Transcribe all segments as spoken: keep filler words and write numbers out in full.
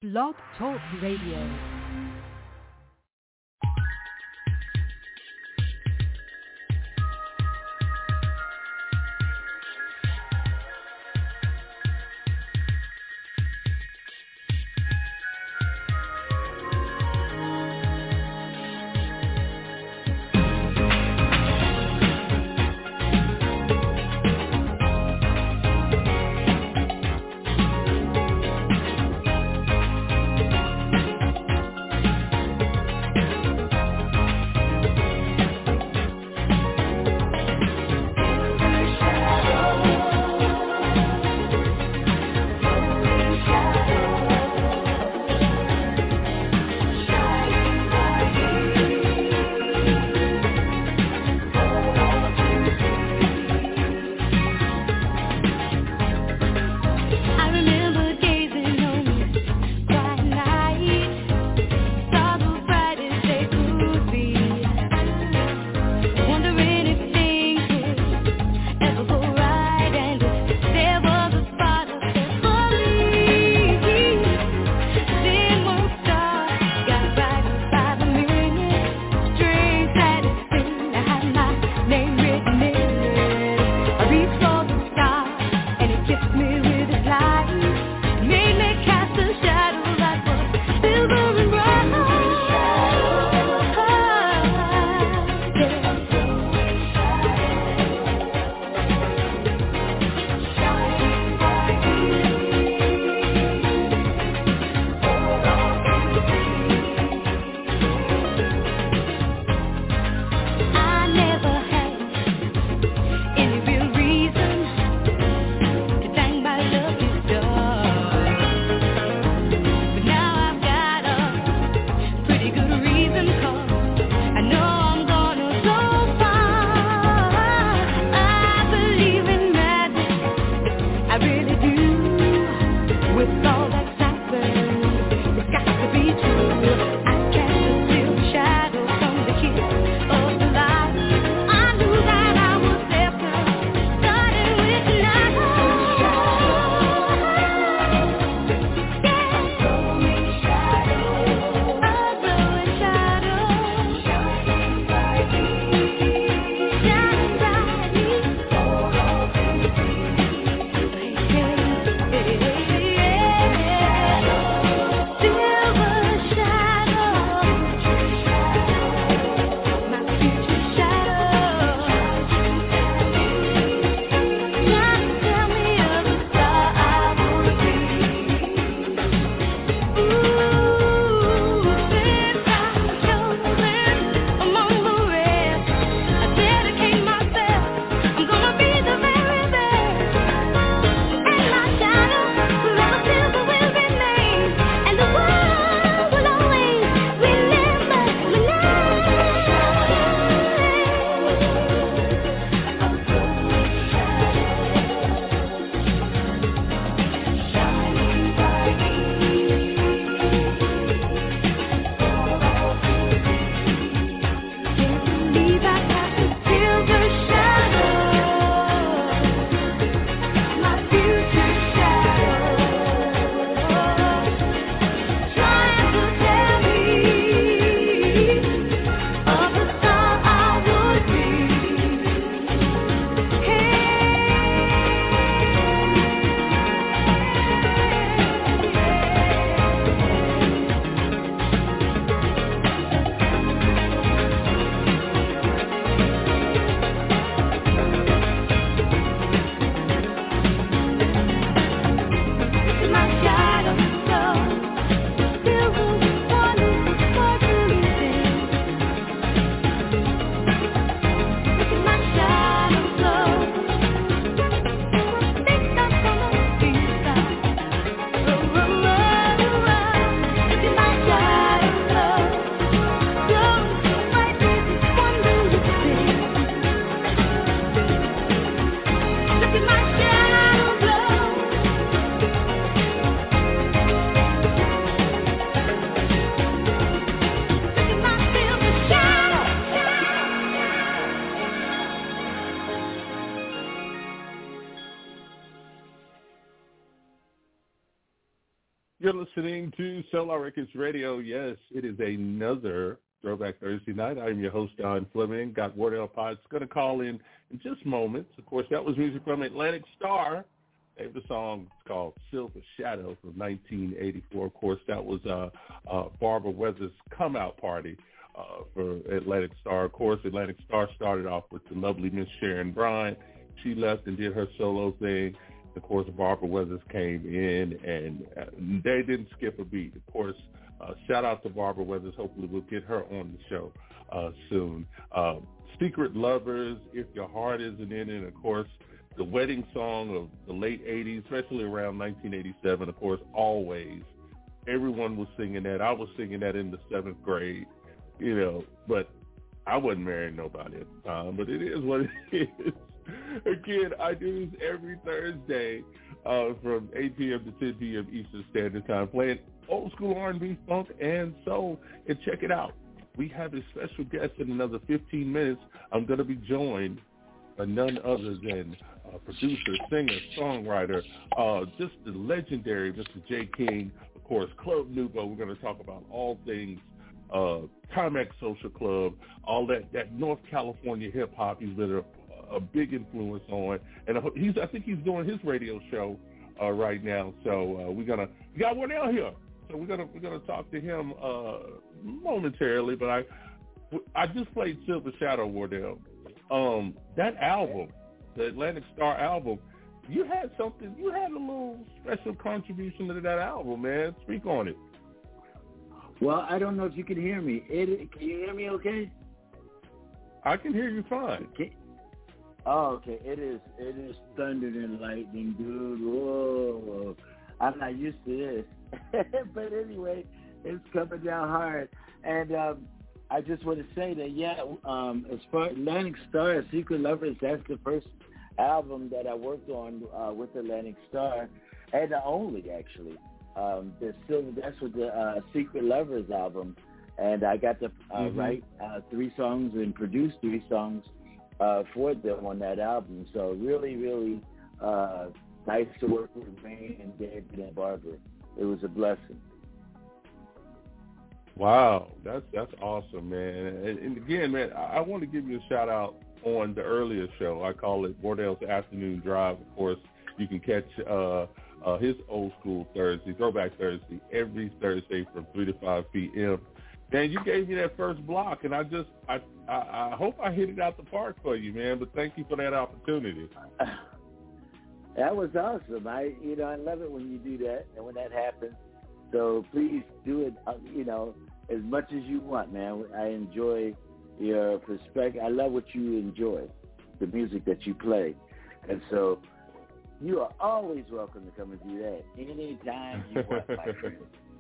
Blog Talk Radio. listening to Solar Records Radio. Yes, it is another Throwback Thursday night. I'm your host, Don Fleming. Got Wardell Potts going to call in in just moments. Of course, that was music from Atlantic Starr. They have a song called Silver Shadow from nineteen eighty-four. Of course, that was uh, uh, Barbara Weathers' come-out party uh, for Atlantic Starr. Of course, Atlantic Starr started off with the lovely Miss Sharon Bryant. She left and did her solo thing. Of course, Barbara Weathers came in, and uh, they didn't skip a beat. Of course, uh, shout out to Barbara Weathers. Hopefully we'll get her on the show uh, soon. Uh, Secret Lovers, If Your Heart Isn't In It, and, of course, the wedding song of the late eighties, especially around nineteen eighty-seven, of course, Always. Everyone was singing that. I was singing that in the seventh grade, you know, but I wasn't marrying nobody at the time, but it is what it is. Again, I do this every Thursday uh, from eight p.m. to ten p.m. Eastern Standard Time, playing old school R and B, funk, and soul. And check it out. We have a special guest in another fifteen minutes. I'm going to be joined by none other than uh, producer, singer, songwriter, uh, just the legendary Mister Jay King, of course, Club Nouveau. We're going to talk about all things uh, Timex Social Club, all that, that North California hip-hop. He's been a a big influence on, and he's I think he's doing his radio show uh, right now. So uh, we're gonna we got Wardell here, so we're gonna we're gonna talk to him uh, momentarily. But I I just played Silver Shadow, Wardell. Um, that album, the Atlantic Starr album, you had something. You had a little special contribution to that album, man. Speak on it. Well, I don't know if you can hear me. It, can you hear me? Okay. I can hear you fine. Can, Oh, okay. It is it is thunder and lightning, dude. Whoa, whoa. I'm not used to this. But anyway, it's coming down hard. And um, I just want to say that, yeah, um, as far as Atlantic Starr, Secret Lovers, that's the first album that I worked on uh, with Atlantic Starr, and the only, actually. Um, the Silver, that's with the uh, Secret Lovers album. And I got to uh, mm-hmm. write uh, three songs and produce three songs Uh, for them on that album. So really, really uh, nice to work with Wayne and David and Barbara. It was a blessing. Wow, that's that's awesome, man. And, and again, man, I, I want to give you a shout out on the earlier show. I call it Wardell's Afternoon Drive. Of course, you can catch uh, uh, his old school Thursday, Throwback Thursday, every Thursday from three to five p.m. Man, you gave me that first block, and I just, I, I, I hope I hit it out the park for you, man. But thank you for that opportunity. That was awesome. I, you know, I love it when you do that and when that happens. So please do it, uh, you know, as much as you want, man. I enjoy your perspective. I love what you enjoy, the music that you play, and so you are always welcome to come and do that anytime you want, my friend.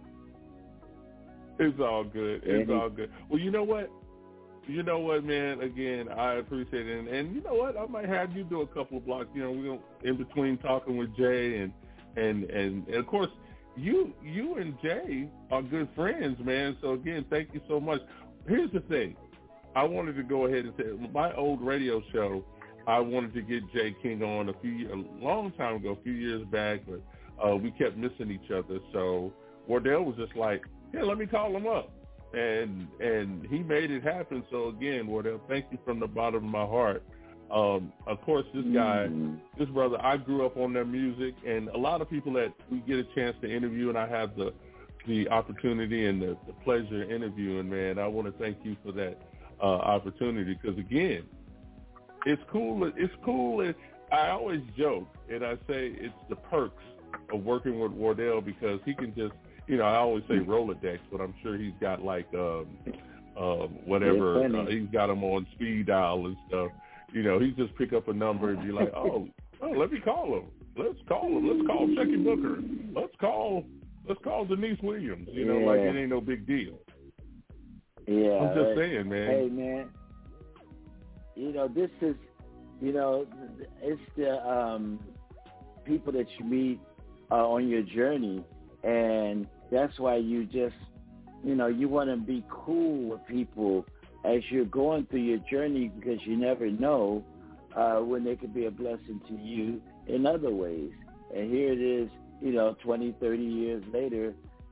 It's all good. It's all good. Well, you know what? You know what, man? Again, I appreciate it. And, and you know what? I might have you do a couple of blocks. You know, we're gonna, in between talking with Jay and, and, and, and, of course, you you and Jay are good friends, man. So, again, thank you so much. Here's the thing. I wanted to go ahead and say, my old radio show, I wanted to get Jay King on a few a long time ago, a few years back, but uh, we kept missing each other. So Wardell was just like, yeah, let me call him up. And and he made it happen. So, again, Wardell, thank you from the bottom of my heart. Um, of course, this guy, mm. this brother, I grew up on their music. And a lot of people that we get a chance to interview, and I have the the opportunity and the, the pleasure of interviewing, man, I want to thank you for that uh, opportunity. Because, again, it's cool. It's cool. And I always joke, and I say it's the perks of working with Wardell because he can just, you know, I always say Rolodex, but I'm sure he's got like um, um, whatever. Uh, he's got them on speed dial and stuff. You know, he just pick up a number and be like, oh, oh, let me call him. Let's call him. Let's call Chucky Booker. Let's call. Let's call Denise Williams. You know, yeah. like it ain't no big deal. Yeah, I'm just right. saying, man. Hey, man. You know, this is, you know, it's the um, people that you meet uh, on your journey. And that's why you just, you know, you want to be cool with people as you're going through your journey because you never know uh, when they could be a blessing to you in other ways. And here it is, you know, twenty, thirty years later,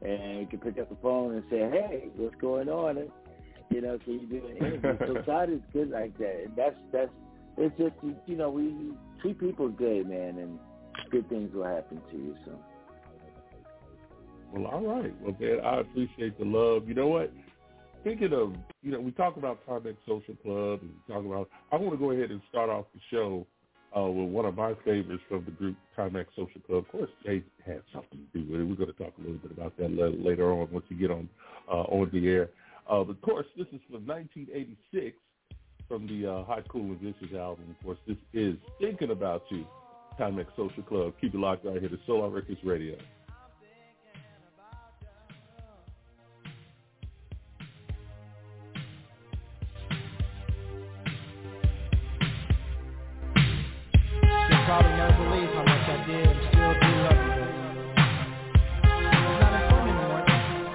and you can pick up the phone and say, hey, what's going on? And, you know, can you do an interview? So God is good like that. And that's, that's, it's just, you know, we treat people good, man, and good things will happen to you, so. Well, all right. Well, man, I appreciate the love. You know what? Thinking of, you know, we talk about Timex Social Club, and we talk about, I want to go ahead and start off the show uh, with one of my favorites from the group Timex Social Club. Of course, Jay had something to do with it. We're going to talk a little bit about that later on once you get on uh, on the air. Uh, but, of course, this is from nineteen eighty-six from the uh, Hot Cool and Vicious album. Of course, this is Thinking About You, Timex Social Club. Keep it locked right here to Solar Records Radio. Probably never believe how much I did and still do love you, baby. It's not important anymore.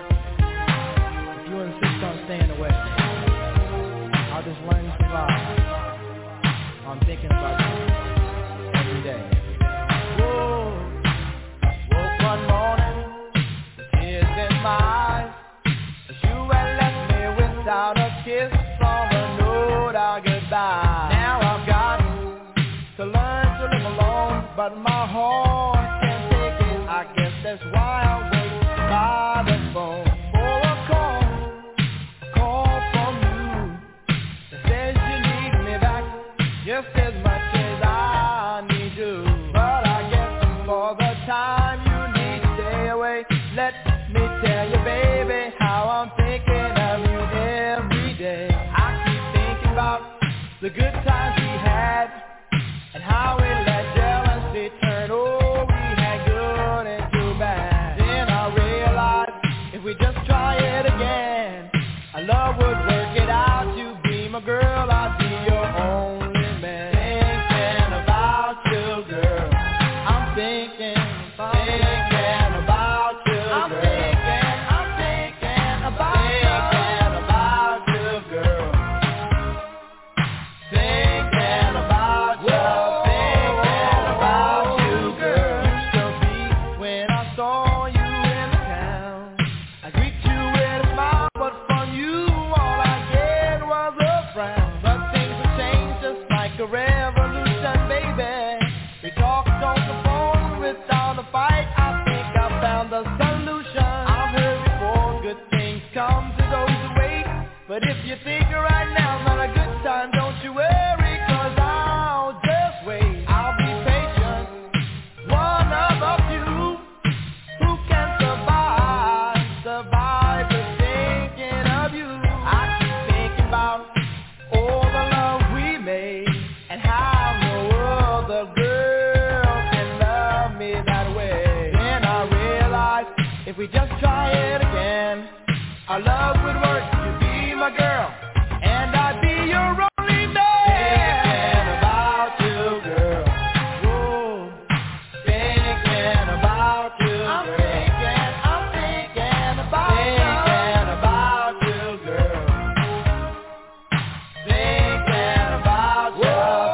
If you insist on staying away, I'll just learn to survive. I'm thinking about you every day. Whoa, woke one morning with tears in my eyes, as you had left me without a kiss from a note or goodbye. Now I've got to learn to live alone, but my heart can't take it. I guess that's why I wait by the phone for a call, a call from you that says you need me back just as much as I need you. But I guess for the time you need to stay away, let me tell you, baby, how I'm thinking of you every day. I keep thinking about the good times we had, and how we let jealousy turn, oh, we had good and too bad. Then I realized if we just try it again, our love would work it out. You be my girl, I'd be your only man. Thinking about you, girl. I'm thinking, thinking about you, girl. I'm thinking, I'm thinking about you. Thinking about you, girl. Thinking about you. A revolution, baby. We talked on the phone without a fight. I think I found the solution. I've heard before, good things come to those who wait. But if you think right now's not a good time, don't you worry, cause I'll just wait. I'll be patient, one of a few who can survive, survive the thinking of you. I keep thinking about all the love we made, and how no other girl can love me that way. Then I realized if we just try it again, our love would work. You'd be my girl, and I'd be your only man. Thinking about you, girl. Whoa. Thinking about you, girl. I'm thinking, I'm thinking about you. Thinking about you, girl. Thinking about you.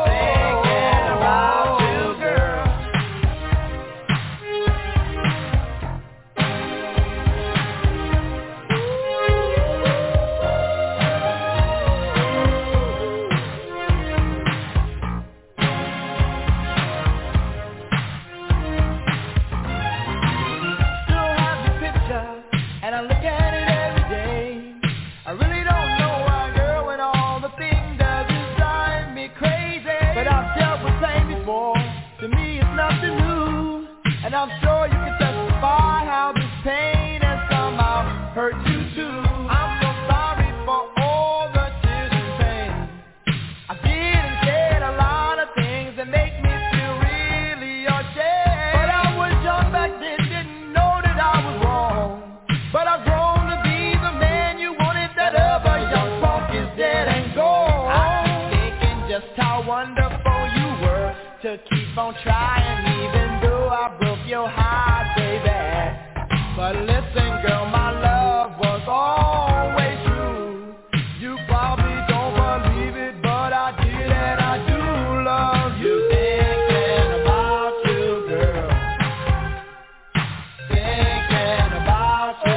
And I look at it every day. I really don't know why, girl, when all the things does is drive me crazy. But I've dealt with pain before. To me it's nothing new, and I'm sure you can testify how this pain has somehow hurt you too. I'm so sorry for all the tears and pain. I did and said a lot of things that make me feel really ashamed. But I was young back then, didn't know that I was wrong. But I've grown to be the man you wanted. That other young punk is dead and gone. I'm thinking just how wonderful you were to keep on trying, even though I broke your heart, baby. But listen, girl, my love was always true. You probably don't believe it, but I did, and I do love you. Thinking about you, girl. Thinking about you.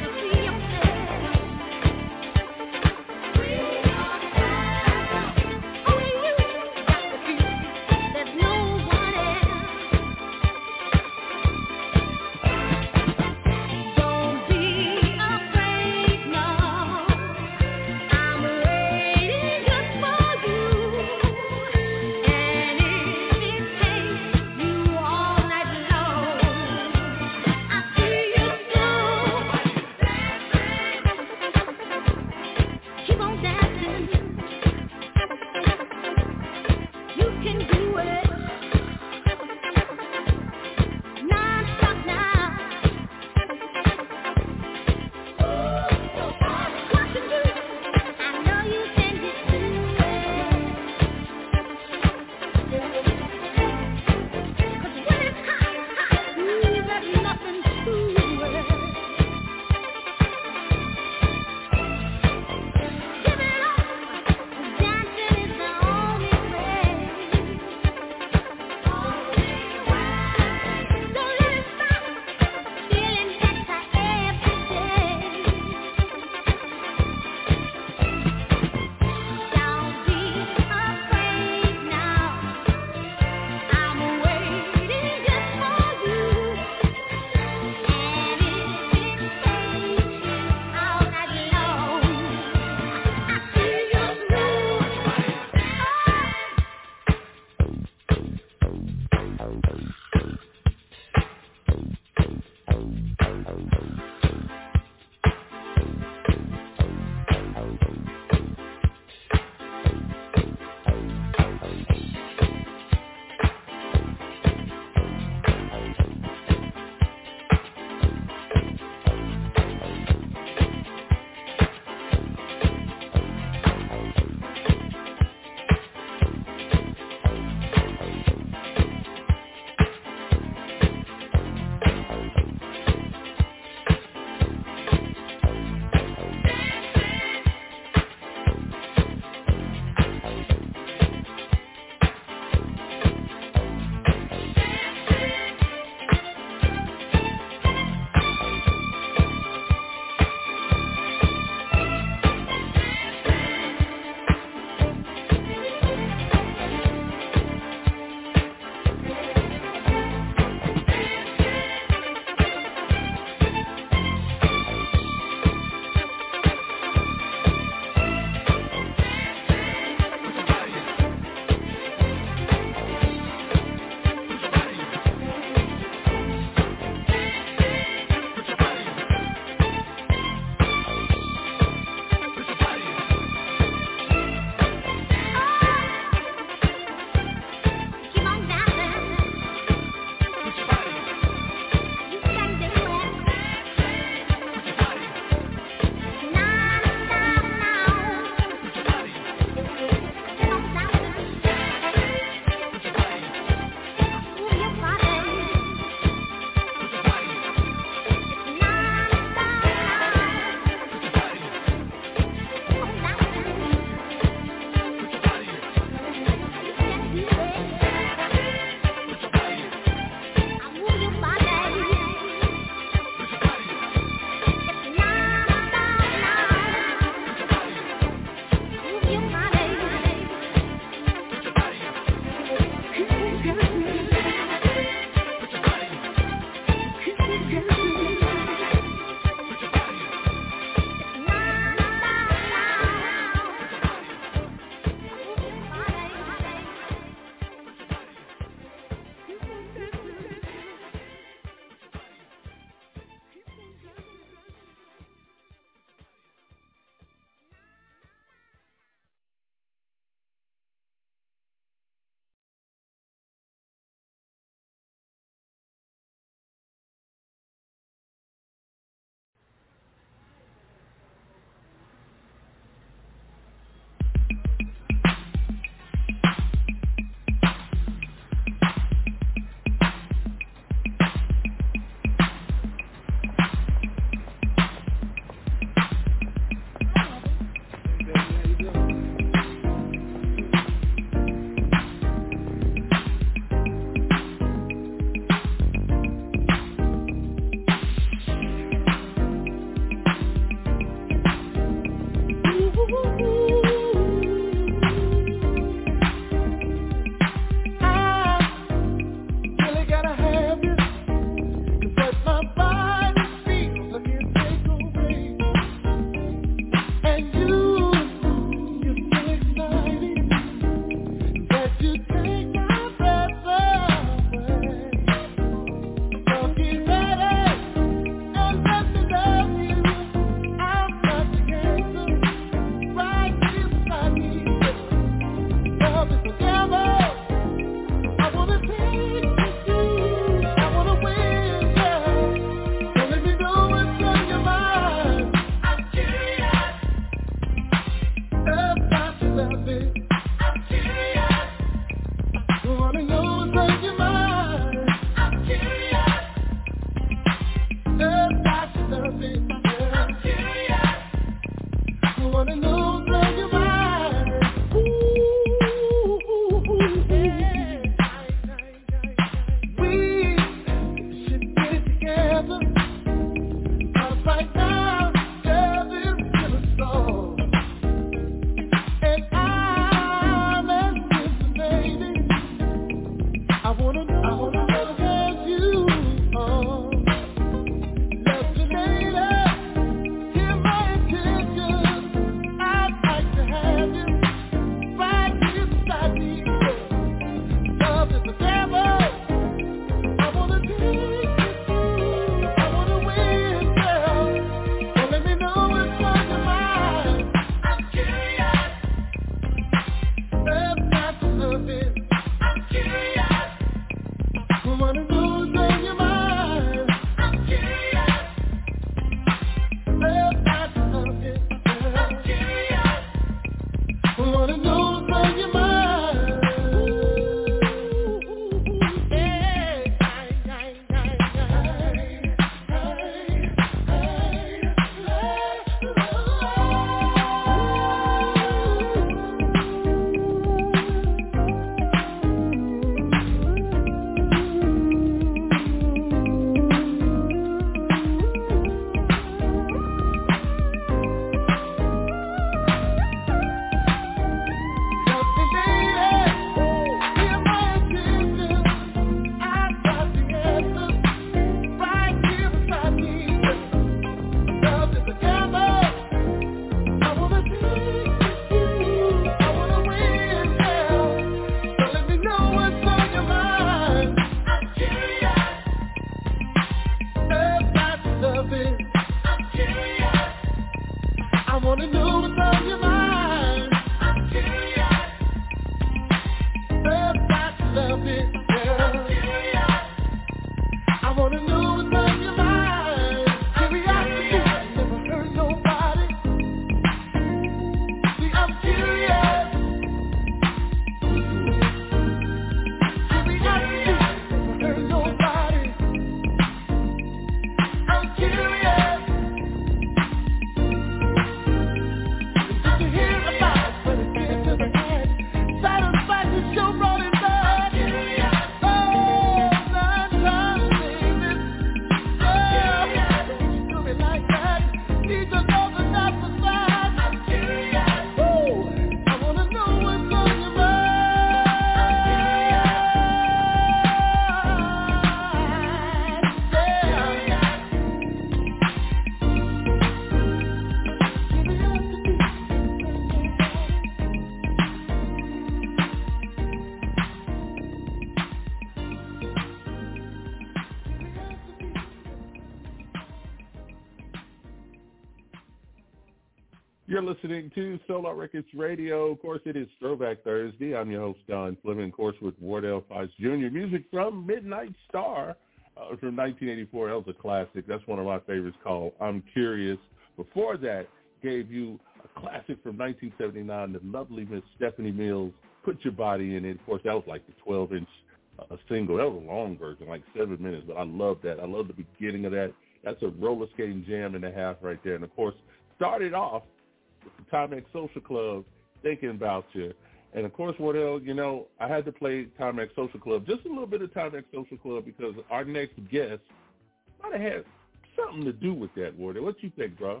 You're listening to Solar Records Radio. Of course, it is Throwback Thursday. I'm your host, Don Fleming, of course, with Wardell Fox Junior Music from Midnight Star uh, from nineteen eighty-four. That was a classic. That's one of my favorites called I'm Curious. Before that, gave you a classic from nineteen seventy-nine, the lovely Miss Stephanie Mills, Put Your Body In It. Of course, that was like the twelve-inch uh, single. That was a long version, like seven minutes, but I love that. I love the beginning of that. That's a roller skating jam and a half right there. And, of course, started off with the Timex Social Club, Thinking About You. And, of course, Wardell, you know, I had to play Timex Social Club, just a little bit of Timex Social Club, because our next guest might have had something to do with that, Wardell. What you think, bro?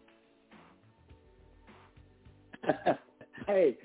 Hey.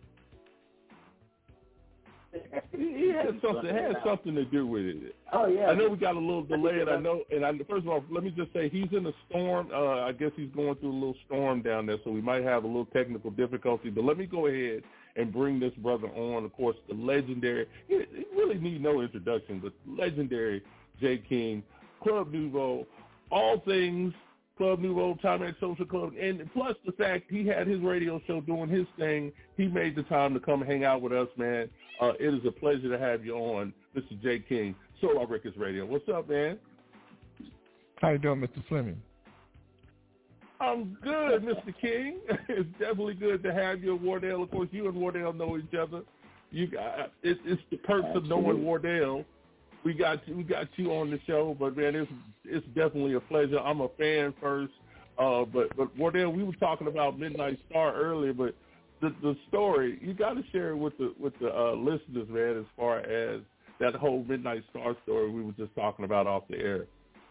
He had something. It had something to do with it. Oh yeah. I know we got a little delay, and I know. And I, first of all, let me just say he's in a storm. Uh, I guess he's going through a little storm down there, so we might have a little technical difficulty. But let me go ahead and bring this brother on. Of course, the legendary. He, he really need no introduction, but legendary Jay King, Club Nouveau, all things Club Nouveau, Timex Social Club, and plus the fact he had his radio show doing his thing. He made the time to come hang out with us, man. Uh, it is a pleasure to have you on, Mister Jay King, Solar Records Radio. What's up, man? How you doing, Mister Fleming? I'm good, Mister King. It's definitely good to have you, Wardell. Of course, you and Wardell know each other. You got it, it's the perks of knowing Wardell. We got we got you on the show, but man, it's it's definitely a pleasure. I'm a fan first, uh, but but Wardell, we were talking about Midnight Star earlier, but the the story you got to share it with the with the uh, listeners, man, as far as that whole Midnight Star story we were just talking about off the air.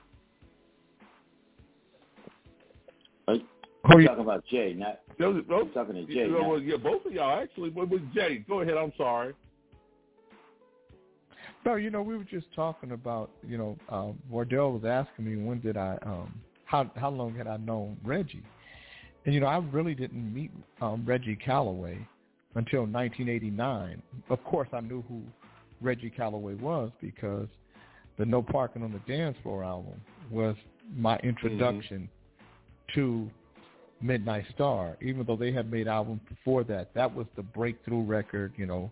Are you talking about Jay? Not those, those, I'm talking to Jay. Yeah, well, yeah, both of y'all actually. But with Jay, go ahead. I'm sorry. No, you know, we were just talking about, you know, um, Wardell was asking me when did I, um, how how long had I known Reggie? And, you know, I really didn't meet um, Reggie Calloway until nineteen eighty-nine. Of course, I knew who Reggie Calloway was because the No Parking on the Dance Floor album was my introduction mm-hmm. to Midnight Star. Even though they had made albums before that, that was the breakthrough record, you know,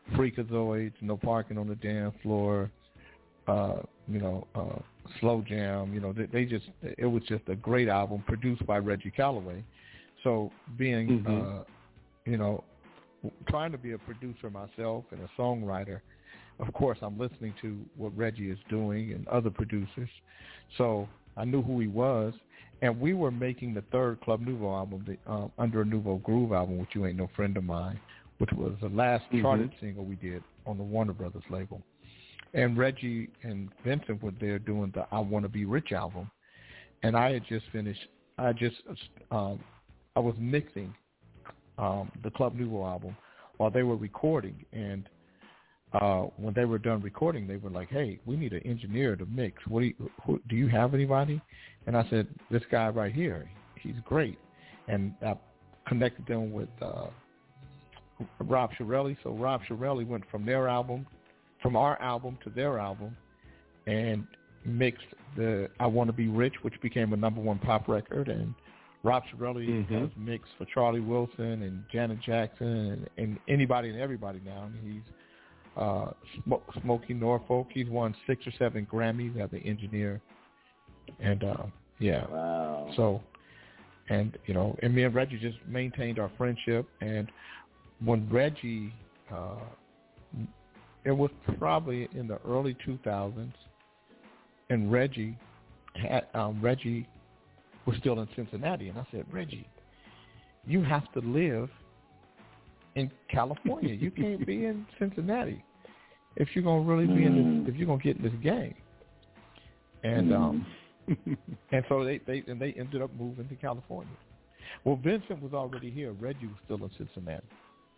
Freakazoids, No Parking on the Dance Floor, uh, you know, uh, Slow Jam. You know, they, they just, it was just a great album produced by Reggie Calloway. So being, mm-hmm. uh, you know, trying to be a producer myself and a songwriter, of course, I'm listening to what Reggie is doing and other producers. So I knew who he was. And we were making the third Club Nouveau album, the uh, Under a Nouveau Groove album, which You Ain't No Friend of Mine, which was the last mm-hmm. charted single we did on the Warner Brothers label. And Reggie and Vincent were there doing the I Want to Be Rich album. And I had just finished, I just, um, I was mixing um, the Club Nouveau album while they were recording. And uh, when they were done recording, they were like, hey, we need an engineer to mix. What do you, who, do you have anybody? And I said, this guy right here, he's great. And I connected them with uh, Rob Shirelli. So Rob Shirelli went from their album, from our album to their album, and mixed the I Want to Be Rich, which became a number one pop record. And Rob Shirelli mm-hmm. has mixed for Charlie Wilson and Janet Jackson and, and anybody and everybody now. And he's uh, Sm- Smokey Norfolk. He's won six or seven Grammys as an engineer. And, uh, yeah. Wow. So, and, you know, and me and Reggie just maintained our friendship. And when Reggie, uh, it was probably in the early two thousands, and Reggie had, um, Reggie was still in Cincinnati. And I said, Reggie, you have to live in California. You can't be in Cincinnati if you're going to really be in this, if you're going to get in this game. And, um, and so they, they and they ended up moving to California. Well, Vincent was already here. Reggie was still in Cincinnati.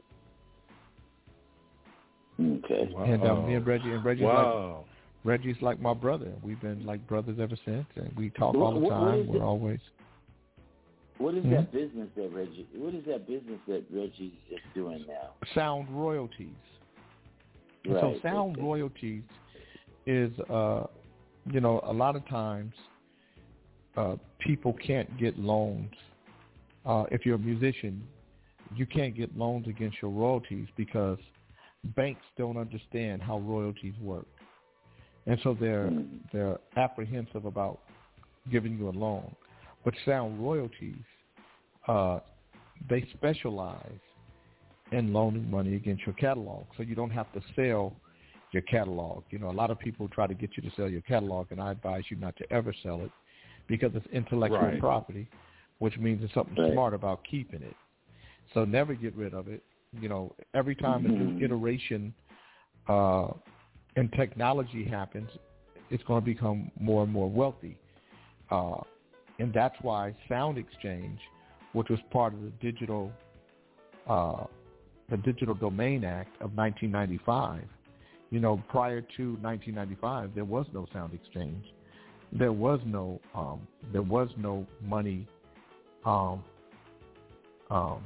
Okay. Wow. And um, me and Reggie and Reggie's wow. like Reggie's like my brother. We've been like brothers ever since, and we talk what, all the time. What We're it? always. What is hmm? that business that Reggie? What is that business that Reggie is doing now? Sound royalties. Right. So sound okay. royalties is, uh, you know, a lot of times. Uh, people can't get loans. Uh, if you're a musician, you can't get loans against your royalties because banks don't understand how royalties work, and so they're they're apprehensive about giving you a loan. But sound royalties, uh, they specialize in loaning money against your catalog, so you don't have to sell your catalog. You know, a lot of people try to get you to sell your catalog, and I advise you not to ever sell it, because it's intellectual right. property, which means there's something right. smart about keeping it. So never get rid of it. You know, every time mm-hmm. a new iteration uh, in technology happens, it's going to become more and more wealthy. Uh, and that's why Sound Exchange, which was part of the digital, uh, the Digital Domain Act of nineteen ninety-five, you know, prior to nineteen ninety-five, there was no Sound Exchange. There was no um, there was no money um, um,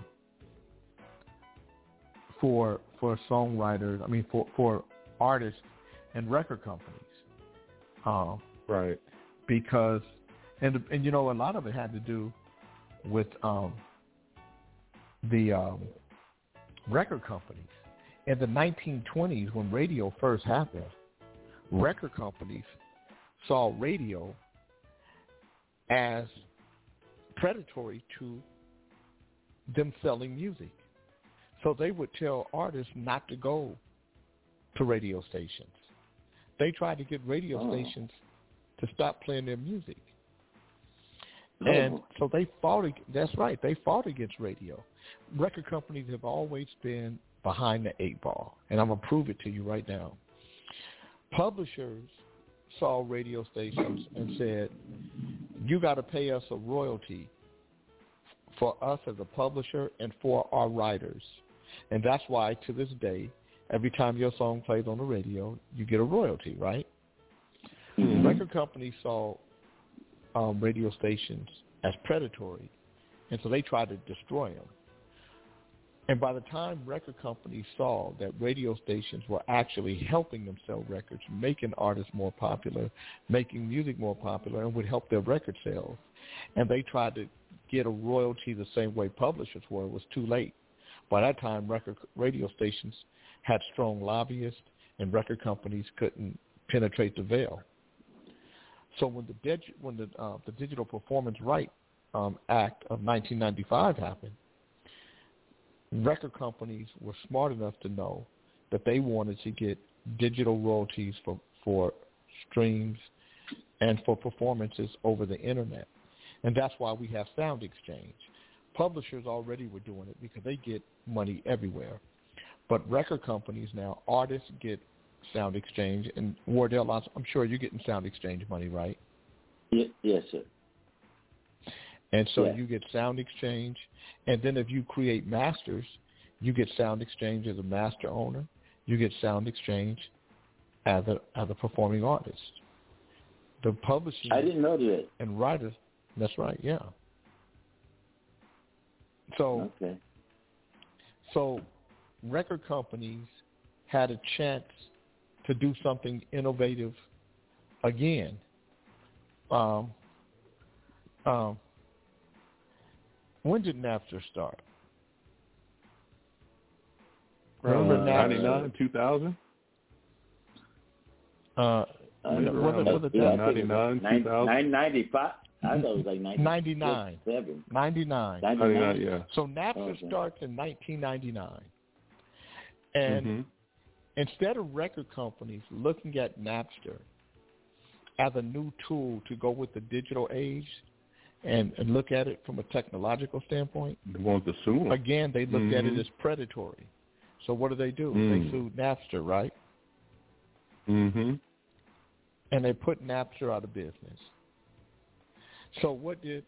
for for songwriters. I mean, for, for artists and record companies. Um, right. Because and and you know, a lot of it had to do with um, the um, record companies. In the nineteen twenties, when radio first happened, record companies saw radio as predatory to them selling music. So they would tell artists not to go to radio stations. They tried to get radio oh. stations to stop playing their music. Oh. And so they fought, that's right, they fought against radio. Record companies have always been behind the eight ball, and I'm going to prove it to you right now. Publishers saw radio stations and said, you got to pay us a royalty for us as a publisher and for our writers. And that's why, to this day, every time your song plays on the radio, you get a royalty, right? Mm-hmm. Record companies saw um, radio stations as predatory, and so they tried to destroy them. And by the time record companies saw that radio stations were actually helping them sell records, making artists more popular, making music more popular, and would help their record sales, and they tried to get a royalty the same way publishers were, it was too late. By that time, record radio stations had strong lobbyists, and record companies couldn't penetrate the veil. So when the dig- when the uh, the Digital Performance Right um, Act of nineteen ninety-five happened, record companies were smart enough to know that they wanted to get digital royalties for, for streams and for performances over the internet. And that's why we have Sound Exchange. Publishers already were doing it because they get money everywhere. But record companies now, artists get Sound Exchange. And Wardell, I'm sure you're getting Sound Exchange money, right? Yes, sir. And so yeah. you get Sound Exchange. And then if you create masters, you get Sound Exchange as a master owner. You get Sound Exchange as a, as a performing artist. The publishing I didn't know that. And writers, that's right, yeah. So, okay. so record companies had a chance to do something innovative again. Um, um, when did Napster start? Remember uh, Napster? ninety-nine, two thousand? Uh, was it, was it that? ninety-nine, two thousand? ninety-five? I thought it was like ninety-nine. ninety-nine. ninety-nine, yeah. So Napster okay. starts in nineteen ninety-nine. And mm-hmm. instead of record companies looking at Napster as a new tool to go with the digital age and, and look at it from a technological standpoint, They want to sue them. Again, they looked mm-hmm. at it as predatory. So what do they do? Mm. They sued Napster, right? Mm-hmm. And they put Napster out of business. So what did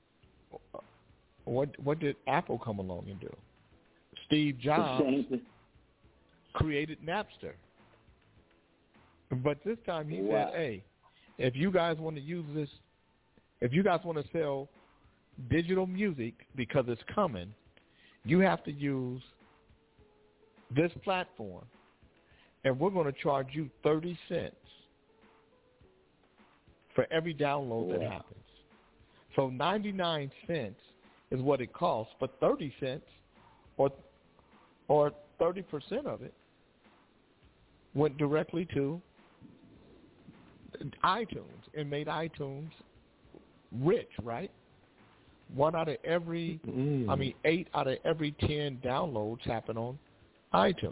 what what did Apple come along and do? Steve Jobs created Napster. But this time he wow. said, hey, if you guys want to use this, if you guys want to sell digital music because it's coming, you have to use this platform, and we're going to charge you thirty cents for every download wow. that happens. So ninety-nine cents is what it costs, but thirty cents or or thirty percent of it went directly to iTunes and made iTunes rich, right? One out of every, mm. I mean, eight out of every ten downloads happen on iTunes.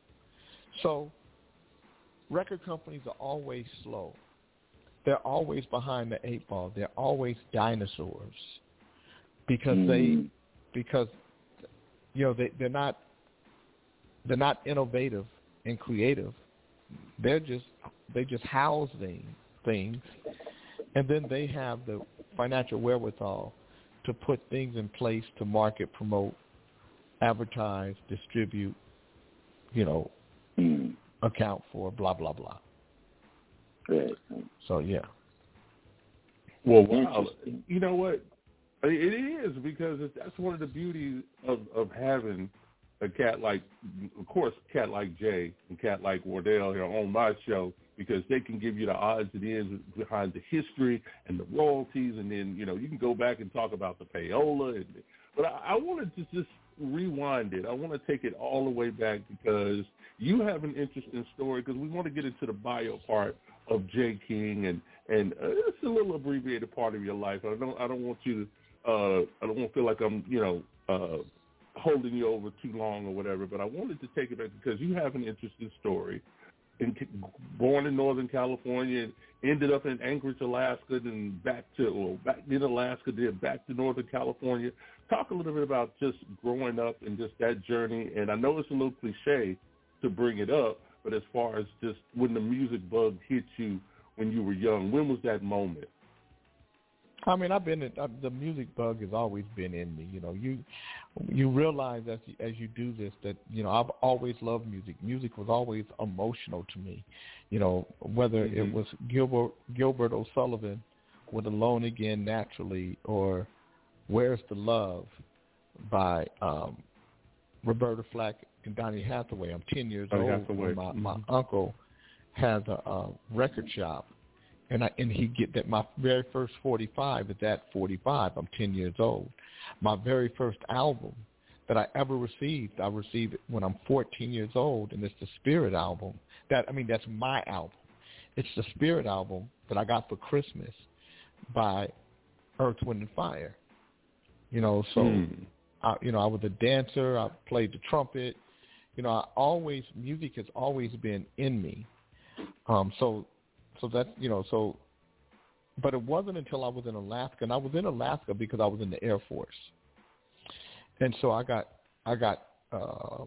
So record companies are always slow. They're always behind the eight ball. They're always dinosaurs because mm. they, because you know they they're not they're not innovative and creative. They're just they just house things things, and then they have the financial wherewithal to put things in place to market, promote, advertise, distribute, you know, mm. account for, blah blah blah. Right. So yeah. Well, wow. You know what? It is because that's one of the beauties of, of having a cat like, of course, a cat like Jay and cat like Wardell here on my show, because they can give you the odds and ends behind the history and the royalties, and then, you know, you can go back and talk about the payola. And, but I, I wanted to just rewind it. I want to take it all the way back because you have an interesting story, because we want to get into the bio part of Jay King, and and uh, it's a little abbreviated part of your life. I don't I don't want you to uh, I don't want to feel like I'm you know uh, holding you over too long or whatever. But I wanted to take it back because you have an interesting story. In, born in Northern California, and ended up in Anchorage, Alaska, then back to or back in Alaska, then back to Northern California. Talk a little bit about just growing up and just that journey. And I know it's a little cliche to bring it up, but as far as just when the music bug hit you when you were young, when was that moment? I mean, I've been uh, the music bug has always been in me. You know, you you realize as you, as you do this that you know I've always loved music. Music was always emotional to me. You know, whether mm-hmm. it was Gilbert Gilbert O'Sullivan with "Alone Again Naturally" or "Where's the Love" by um, Roberta Flack and Donny Hathaway. I'm ten years Donny old. Hathaway. My, mm-hmm. my uncle has a, a record shop. And I and he get that my very first forty-five is at forty-five. I'm ten years old. My very first album that I ever received. I received it when I'm fourteen years old, and it's the Spirit album. That I mean, that's my album. It's the Spirit album that I got for Christmas by Earth, Wind and Fire. You know, so mm. I, you know, I was a dancer. I played the trumpet. You know, I always music has always been in me. Um, so, so that's you know, so, but it wasn't until I was in Alaska, and I was in Alaska because I was in the Air Force, and so I got, I got, uh,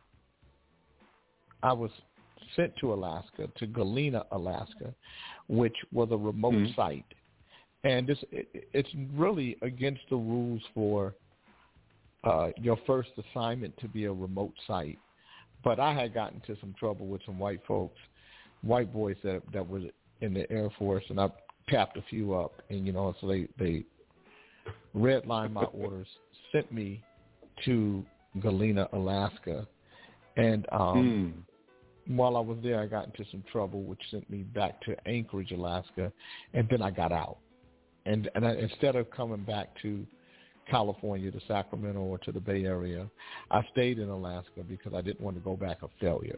I was sent to Alaska, to Galena, Alaska, which was a remote mm-hmm. site. And this, it, it's really against the rules for uh, your first assignment to be a remote site. But I had gotten into some trouble with some white folks, white boys that that were in the Air Force, and I tapped a few up. And, you know, so they, they redlined my orders, sent me to Galena, Alaska. And um, mm. while I was there, I got into some trouble, which sent me back to Anchorage, Alaska, and then I got out. And, and I, instead of coming back to California, to Sacramento, or to the Bay Area, I stayed in Alaska because I didn't want to go back a failure.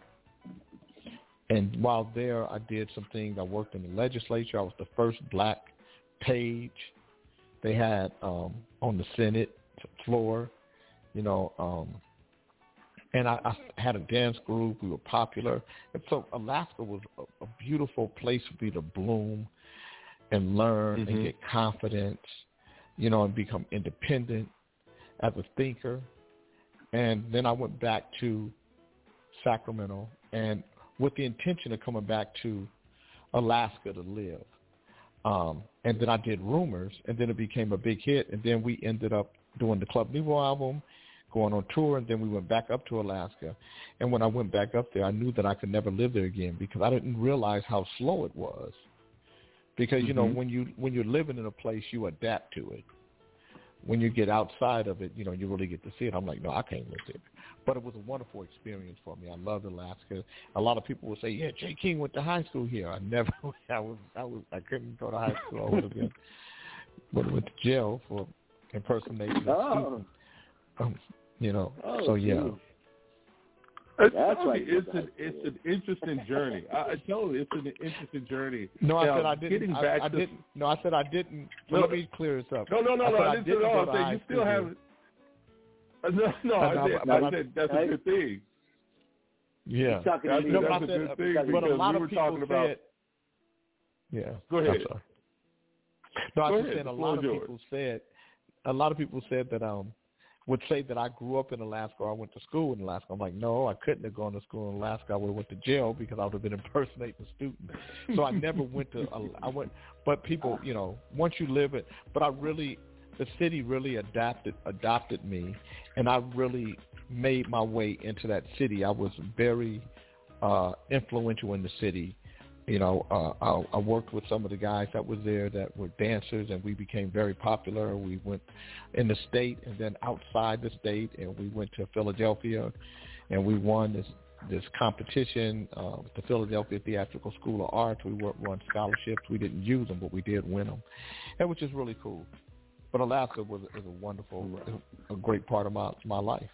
And while there, I did some things. I worked in the legislature. I was the first black page they had um, on the Senate floor, you know, um, and I, I had a dance group. We were popular. And so Alaska was a, a beautiful place for me to bloom and learn mm-hmm. and get confidence, you know, and become independent as a thinker. And then I went back to Sacramento and with the intention of coming back to Alaska to live. Um, and then I did Rumors, and then it became a big hit. And then we ended up doing the Club Nouveau album, going on tour, and then we went back up to Alaska. And when I went back up there, I knew that I could never live there again because I didn't realize how slow it was. Because, you mm-hmm. know, when, you, when you're living in a place, you adapt to it. When you get outside of it, you know, you really get to see it. I'm like, no, I can't live there. But it was a wonderful experience for me. I loved Alaska. A lot of people will say, yeah, Jay King went to high school here. I never, I was, I was, I couldn't go to high school. I would have been, would have went to jail for impersonating a oh. student. Um, you know, oh, so yeah. Geez. That's right. It's an it's an interesting journey. I, I tell you, it's an interesting journey. No, I now, said I didn't. Getting I, back I to, didn't. No, I said I didn't. No, let me clear this up. No, no, no, I no. said I I didn't didn't at all. go I to said you high still school haven't. Uh, No, no. I, no, said, but, I said that's I, a good thing. Yeah, that's, that's, me. no, but that's I a said, good thing but a lot we of were people talking said, about. Yeah. Go ahead. No, I Go was ahead. saying a lot of yours. people said, a lot of people said that um would say that I grew up in Alaska or I went to school in Alaska. I'm like, no, I couldn't have gone to school in Alaska. I would have went to jail because I would have been impersonating a student. So I never went to, I went, but people, you know, once you live it, but I really, the city really adapted, adopted me, and I really made my way into that city. I was very uh, influential in the city. You know, uh, I, I worked with some of the guys that was there that were dancers, and we became very popular. We went in the state and then outside the state, and we went to Philadelphia, and we won this this competition uh, with the Philadelphia Theatrical School of Arts. We won scholarships. We didn't use them, but we did win them, and which is really cool. But Alaska was is a wonderful, a great part of my my life.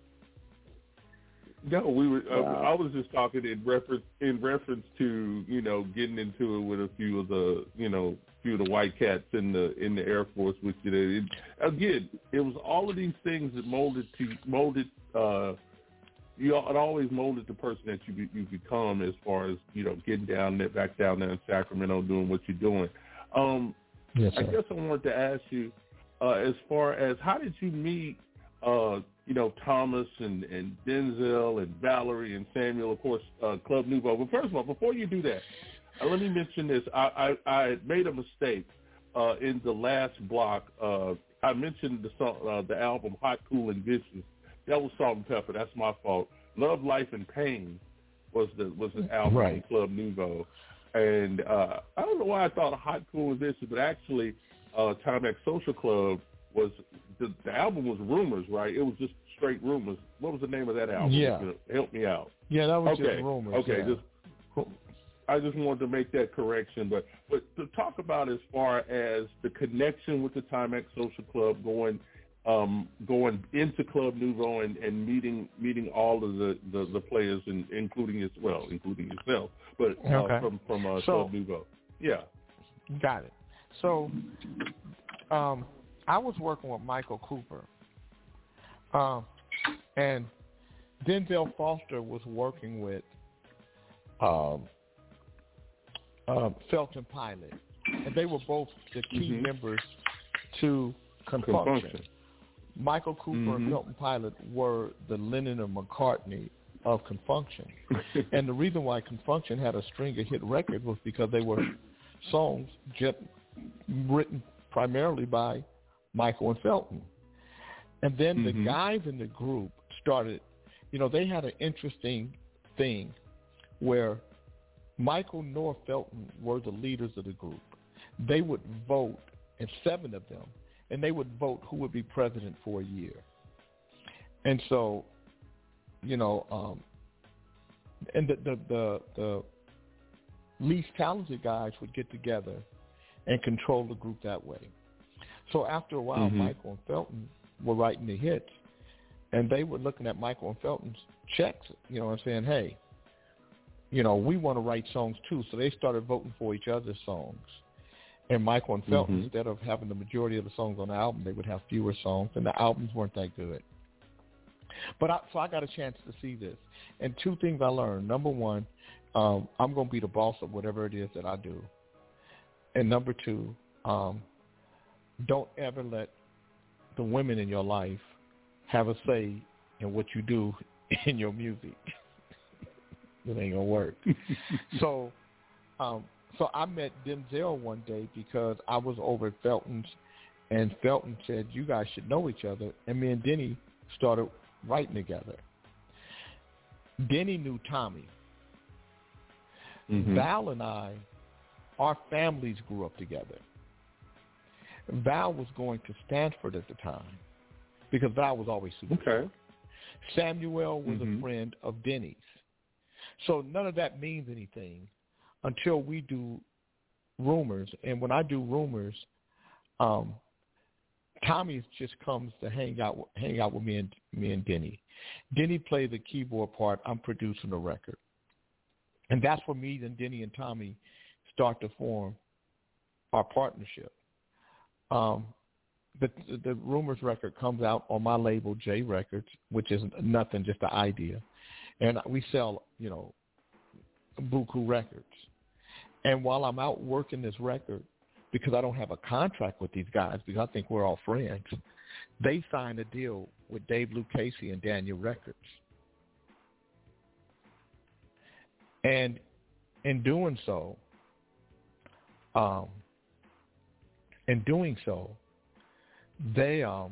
No, we were. Uh, wow. I was just talking in reference in reference to you know getting into it with a few of the you know few of the white cats in the in the Air Force, which it, it again it was all of these things that molded to molded. Uh, you know, it always molded the person that you be, you become as far as you know getting down there back down there in Sacramento doing what you're doing. Um, yes, I guess I wanted to ask you uh, as far as how did you meet? Uh, you know, Thomas and, and Denzel and Valerie and Samuel, of course, uh, Club Nouveau. But first of all, before you do that, uh, let me mention this. I, I, I made a mistake uh, in the last block. Uh, I mentioned the song, uh, the album Hot, Cool, and Vicious. That was Salt and Pepper. That's my fault. Love, Life, and Pain was the was the album right. from Club Nouveau. And uh, I don't know why I thought Hot, Cool, and Vicious, but actually uh, Timex Social Club was the, the album was Rumors, right? It was just straight Rumors. What was the name of that album? Yeah. Help me out. Yeah, that was okay. just Rumors. Okay, yeah. just I just wanted to make that correction. But but to talk about as far as the connection with the Timex Social Club going um, going into Club Nouveau and, and meeting meeting all of the, the, the players, and including as well, including yourself, but uh, okay. from from uh, so, Club Nouveau. Yeah, got it. So, um, I was working with Michael Cooper, um, and Denzel Foster was working with um, uh, Felton Pilot, and they were both the key mm-hmm. members to Confunction. Confunction. Michael Cooper mm-hmm. and Felton Pilot were the Lennon and McCartney of Confunction. And the reason why Confunction had a string of hit records was because they were songs just written primarily by Michael and Felton. And then mm-hmm. the guys in the group started, you know, they had an interesting thing where Michael nor Felton were the leaders of the group. They would vote, and seven of them, and they would vote who would be president for a year. And so, you know, um, and the, the, the, the least talented guys would get together and control the group that way. So after a while, mm-hmm. Michael and Felton were writing the hits, and they were looking at Michael and Felton's checks, you know, and saying, hey, you know, we want to write songs too. So they started voting for each other's songs. And Michael and Felton, mm-hmm. instead of having the majority of the songs on the album, they would have fewer songs, and the albums weren't that good. But I, so I got a chance to see this. And two things I learned. Number one, um, I'm going to be the boss of whatever it is that I do. And number two, um, don't ever let the women in your life have a say in what you do in your music. It ain't going to work. so, um, So I met Denzel one day because I was over at Felton's, and Felton said, you guys should know each other. And me and Denny started writing together. Denny knew Tommy. Mm-hmm. Val and I, our families grew up together. Val was going to Stanford at the time because Val was always super okay. cool. Samuel was mm-hmm. a friend of Denny's. So none of that means anything until we do Rumors. And when I do Rumors, um, Tommy just comes to hang out hang out with me and me and Denny. Denny plays the keyboard part. I'm producing the record. And that's where me and Denny and Tommy start to form our partnership. Um, the, the Rumors record comes out on my label, J Records, which is nothing, just an idea. And we sell, you know, buku records. And while I'm out working this record, because I don't have a contract with these guys, because I think we're all friends, they signed a deal with Dave Lucchese and Daniel Records. And in doing so, um, in doing so, they um,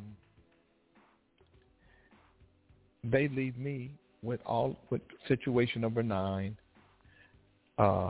they leave me with all with situation number nine, uh,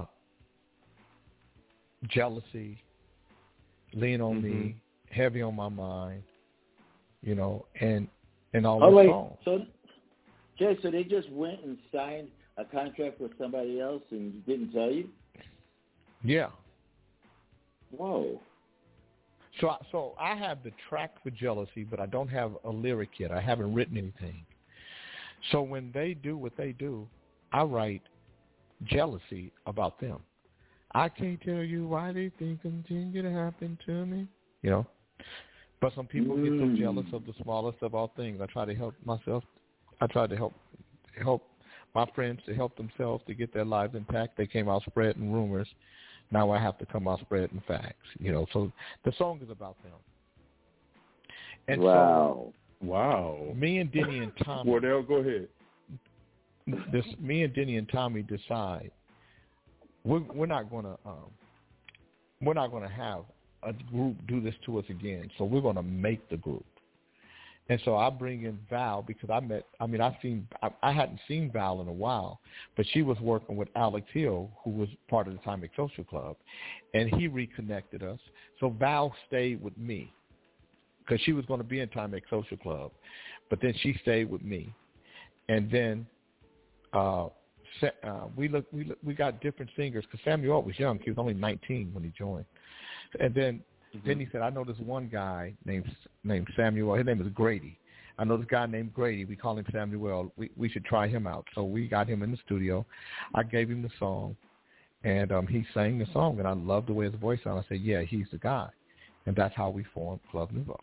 jealousy, lean on mm-hmm. me, heavy on my mind, you know, and and all oh, the wait. songs. So, Jay, so they just went and signed a contract with somebody else and didn't tell you? Yeah. Whoa. So, so I have the track for Jealousy, but I don't have a lyric yet. I haven't written anything. So when they do what they do, I write jealousy about them. I can't tell you why they think continue to happen to me, you know. But some people mm. get so jealous of the smallest of all things. I try to help myself. I try to help help my friends to help themselves to get their lives intact. They came out spreading rumors. Now I have to come out spreading facts, you know. So the song is about them. And wow. so, wow. Me and Denny and Tommy. Wardell, go ahead. This, me and Denny and Tommy decide we're, we're not going to um, we're not going to have a group do this to us again. So we're going to make the group. And so I bring in Val because I met, I mean, I've seen, I, I hadn't seen Val in a while, but she was working with Alex Hill, who was part of the Timex Social Club, and he reconnected us. So Val stayed with me because she was going to be in Timex Social Club, but then she stayed with me. And then uh, uh, we look, we look, we got different singers because Samuel was young. He was only nineteen when he joined. And then Mm-hmm. Then he said, I know this one guy named named Samuel. His name is Grady. I know this guy named Grady. We call him Samuel. We we should try him out. So we got him in the studio. I gave him the song, and um, he sang the song, and I loved the way his voice sounded. I said, yeah, he's the guy. And that's how we formed Club Nouveau.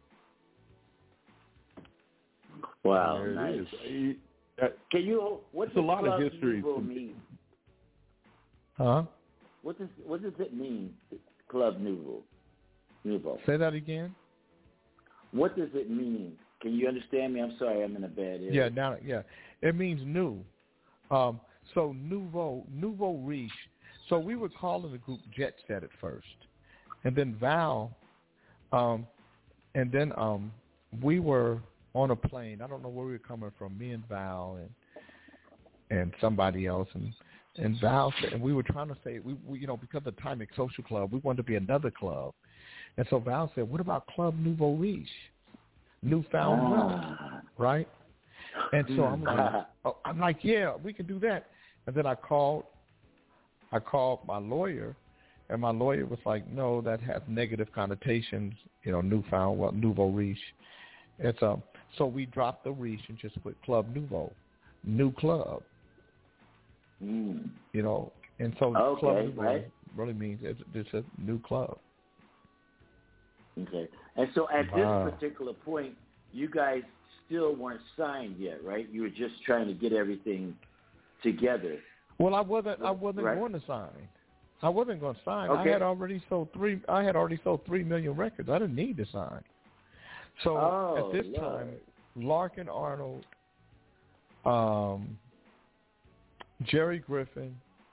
Wow, there nice. It is. Can you, what does a lot Club of history Nouveau mean? Huh? What does what does it mean, Club Nouveau? Nouveau. Say that again. What does it mean? Can you understand me? I'm sorry, I'm in a bad area. Yeah, now, yeah, it means new. Um, so nouveau, nouveau riche. So we were calling the group Jet Set at first, and then Val, um, and then um, we were on a plane. I don't know where we were coming from. Me and Val and and somebody else, and and Val said, and we were trying to say, we, we you know, because of Timex Social Club, we wanted to be another club, and so Val said, what about Club Nouveau Riche? Newfound ah. wealth, right? And so I'm like, oh, I'm like, yeah, we can do that. And then I called, I called my lawyer, and my lawyer was like, no, that has negative connotations, you know, newfound wealth, nouveau riche. It's um, so we dropped the riche and just put Club Nouveau, new club, mm. you know, and so okay, Club Nouveau right. really means it's, it's a new club. Okay. And so at wow. this particular point, you guys still weren't signed yet, right? You were just trying to get everything together. Well, I wasn't. I wasn't right? going to sign. I wasn't going to sign. Okay. I had already sold three. I had already sold three million records. I didn't need to sign. So oh, at this Lord. time, Larkin Arnold, um, Jerry Griffin,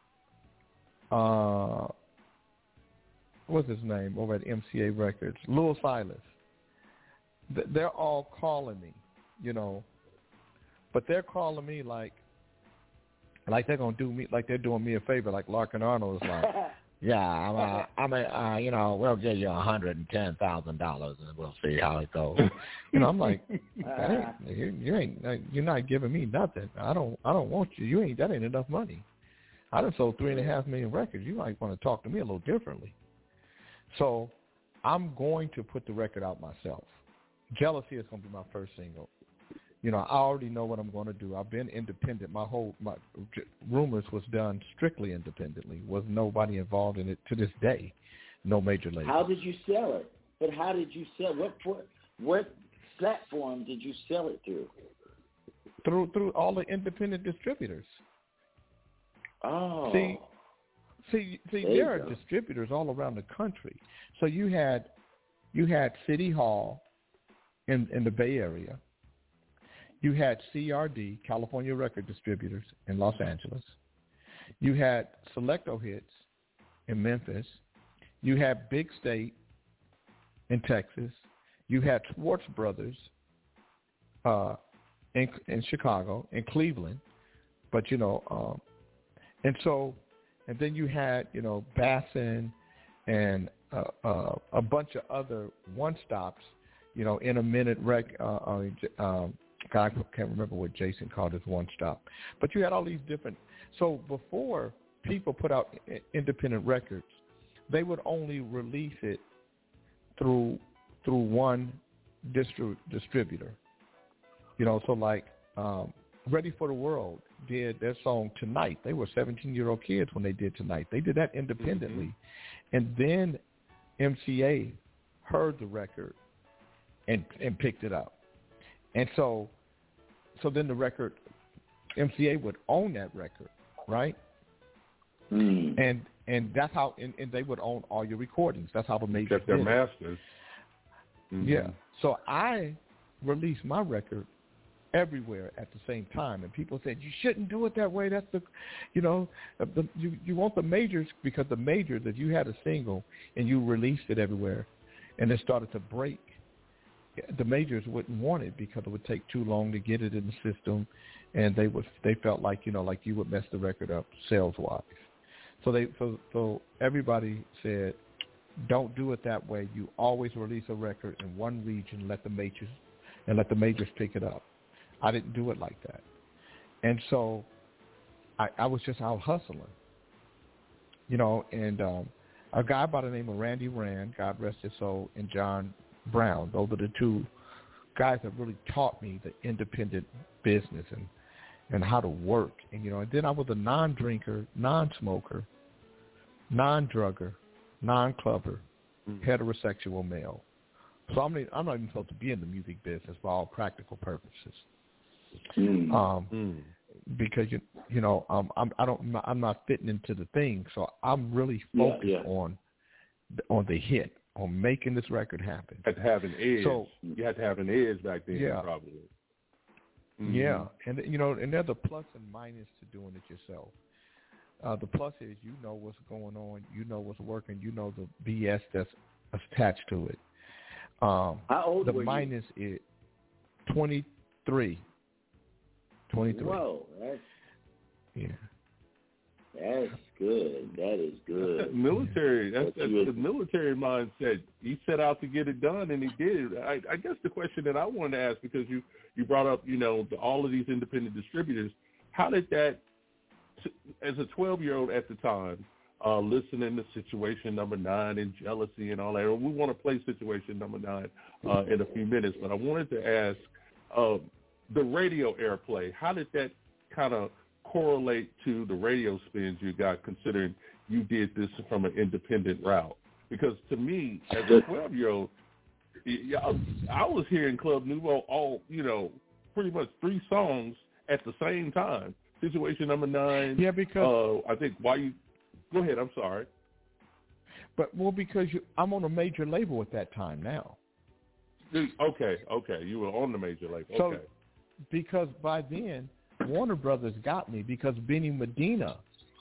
uh. what's his name over at M C A Records, Louis Silas. They're all calling me, you know, but they're calling me like, like they're gonna do me, like they're doing me a favor. Like Larkin Arnold is like, yeah, I'm, uh, I'm, a, uh, you know, we'll give you a hundred and ten thousand dollars, and we'll see how it goes. You know, I'm like, that ain't, you, you ain't, you're not giving me nothing. I don't, I don't want you. You ain't, that ain't enough money. I done sold three and a half million records. You might want to talk to me a little differently. So I'm going to put the record out myself. Jealousy is going to be my first single. You know, I already know what I'm going to do. I've been independent. My whole, my Rumors was done strictly independently. Was nobody involved in it to this day. No major label. How did you sell it? But how did you sell? What what platform did you sell it through? Through through all the independent distributors. Oh. See, see, see. There, there are go. distributors all around the country. So you had, you had City Hall, in in the Bay Area. You had C R D, California Record Distributors, in Los Angeles. You had Selecto Hits in Memphis. You had Big State in Texas. You had Schwartz Brothers uh, in in Chicago, in Cleveland. But you know, um, and so, and then you had you know Bassin and uh, uh, a bunch of other one stops. You know, in a minute rec. Uh, um, I can't remember what Jason called his one stop, but you had all these different. So before people put out independent records, they would only release it through through one distri- distributor. You know, so like um, Ready for the World did their song Tonight. They were seventeen-year-old kids when they did Tonight. They did that independently, mm-hmm. and then M C A heard the record and and picked it up, and so so then the record, M C A would own that record, right? Mm. And and that's how and, and they would own all your recordings. That's how the majors Except their did masters. Mm-hmm. Yeah. So I released my record everywhere at the same time, and people said you shouldn't do it that way. That's the, you know, the, you you want the majors, because the majors, if you had a single and you released it everywhere, and it started to break, the majors wouldn't want it because it would take too long to get it in the system, and they would they felt like you know like you would mess the record up sales wise. So they so so everybody said, don't do it that way. You always release a record in one region, let the majors and let the majors pick it up. I didn't do it like that, and so I, I was just out hustling, you know, and um, a guy by the name of Randy Rand, God rest his soul, and John Brown. Those are the two guys that really taught me the independent business and, and how to work. And, you know, and then I was a non-drinker, non-smoker, non-drugger, non-clubber, mm. heterosexual male. So I'm not, I'm not even supposed to be in the music business for all practical purposes. Mm. Um, mm. Because you you know um, I'm I don't I'm not fitting into the thing, so I'm really focused yeah, yeah. on on the hit, on making this record happen. You had to have an edge. So you had to have an edge back then, yeah, probably. Mm-hmm. Yeah, and you know, and there's a plus and minus to doing it yourself. Uh, the plus is you know what's going on, you know what's working, you know the B S that's attached to it. Um, How old the were minus you? is twenty-three. twenty-three. Whoa, that's yeah. That's good. That is good. That's military. That's, that's the military mindset. He set out to get it done, and he did. I, I guess the question that I wanted to ask, because you, you brought up, you know, the, all of these independent distributors, how did that, as a twelve-year-old at the time, uh, listening to Situation Number Nine and Jealousy and all that, we want to play Situation Number Nine uh, in a few minutes, but I wanted to ask, uh, the radio airplay, how did that kind of correlate to the radio spins you got, considering you did this from an independent route? Because to me, as a twelve-year-old, I was hearing Club Nouveau all, you know, pretty much three songs at the same time. Situation Number Nine. Yeah, because uh, I think why you go ahead. I'm sorry, but well, because you, I'm on a major label at that time now. Okay, okay, you were on the major label. So, okay, because by then Warner Brothers got me because Benny Medina.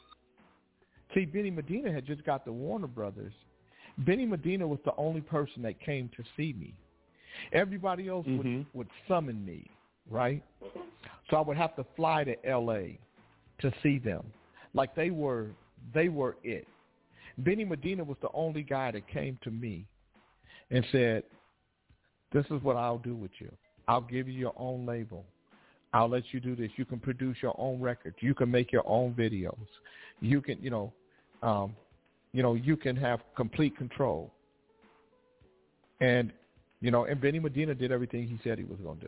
See, Benny Medina had just got the Warner Brothers. Benny Medina was the only person that came to see me. Everybody else mm-hmm. would, would summon me, right? So I would have to fly to L A to see them. Like they were they were it. Benny Medina was the only guy that came to me and said, this is what I'll do with you. I'll give you your own label. I'll let you do this. You can produce your own records. You can make your own videos. You can, you know, um, you know, you can have complete control. And, you know, and Benny Medina did everything he said he was going to do.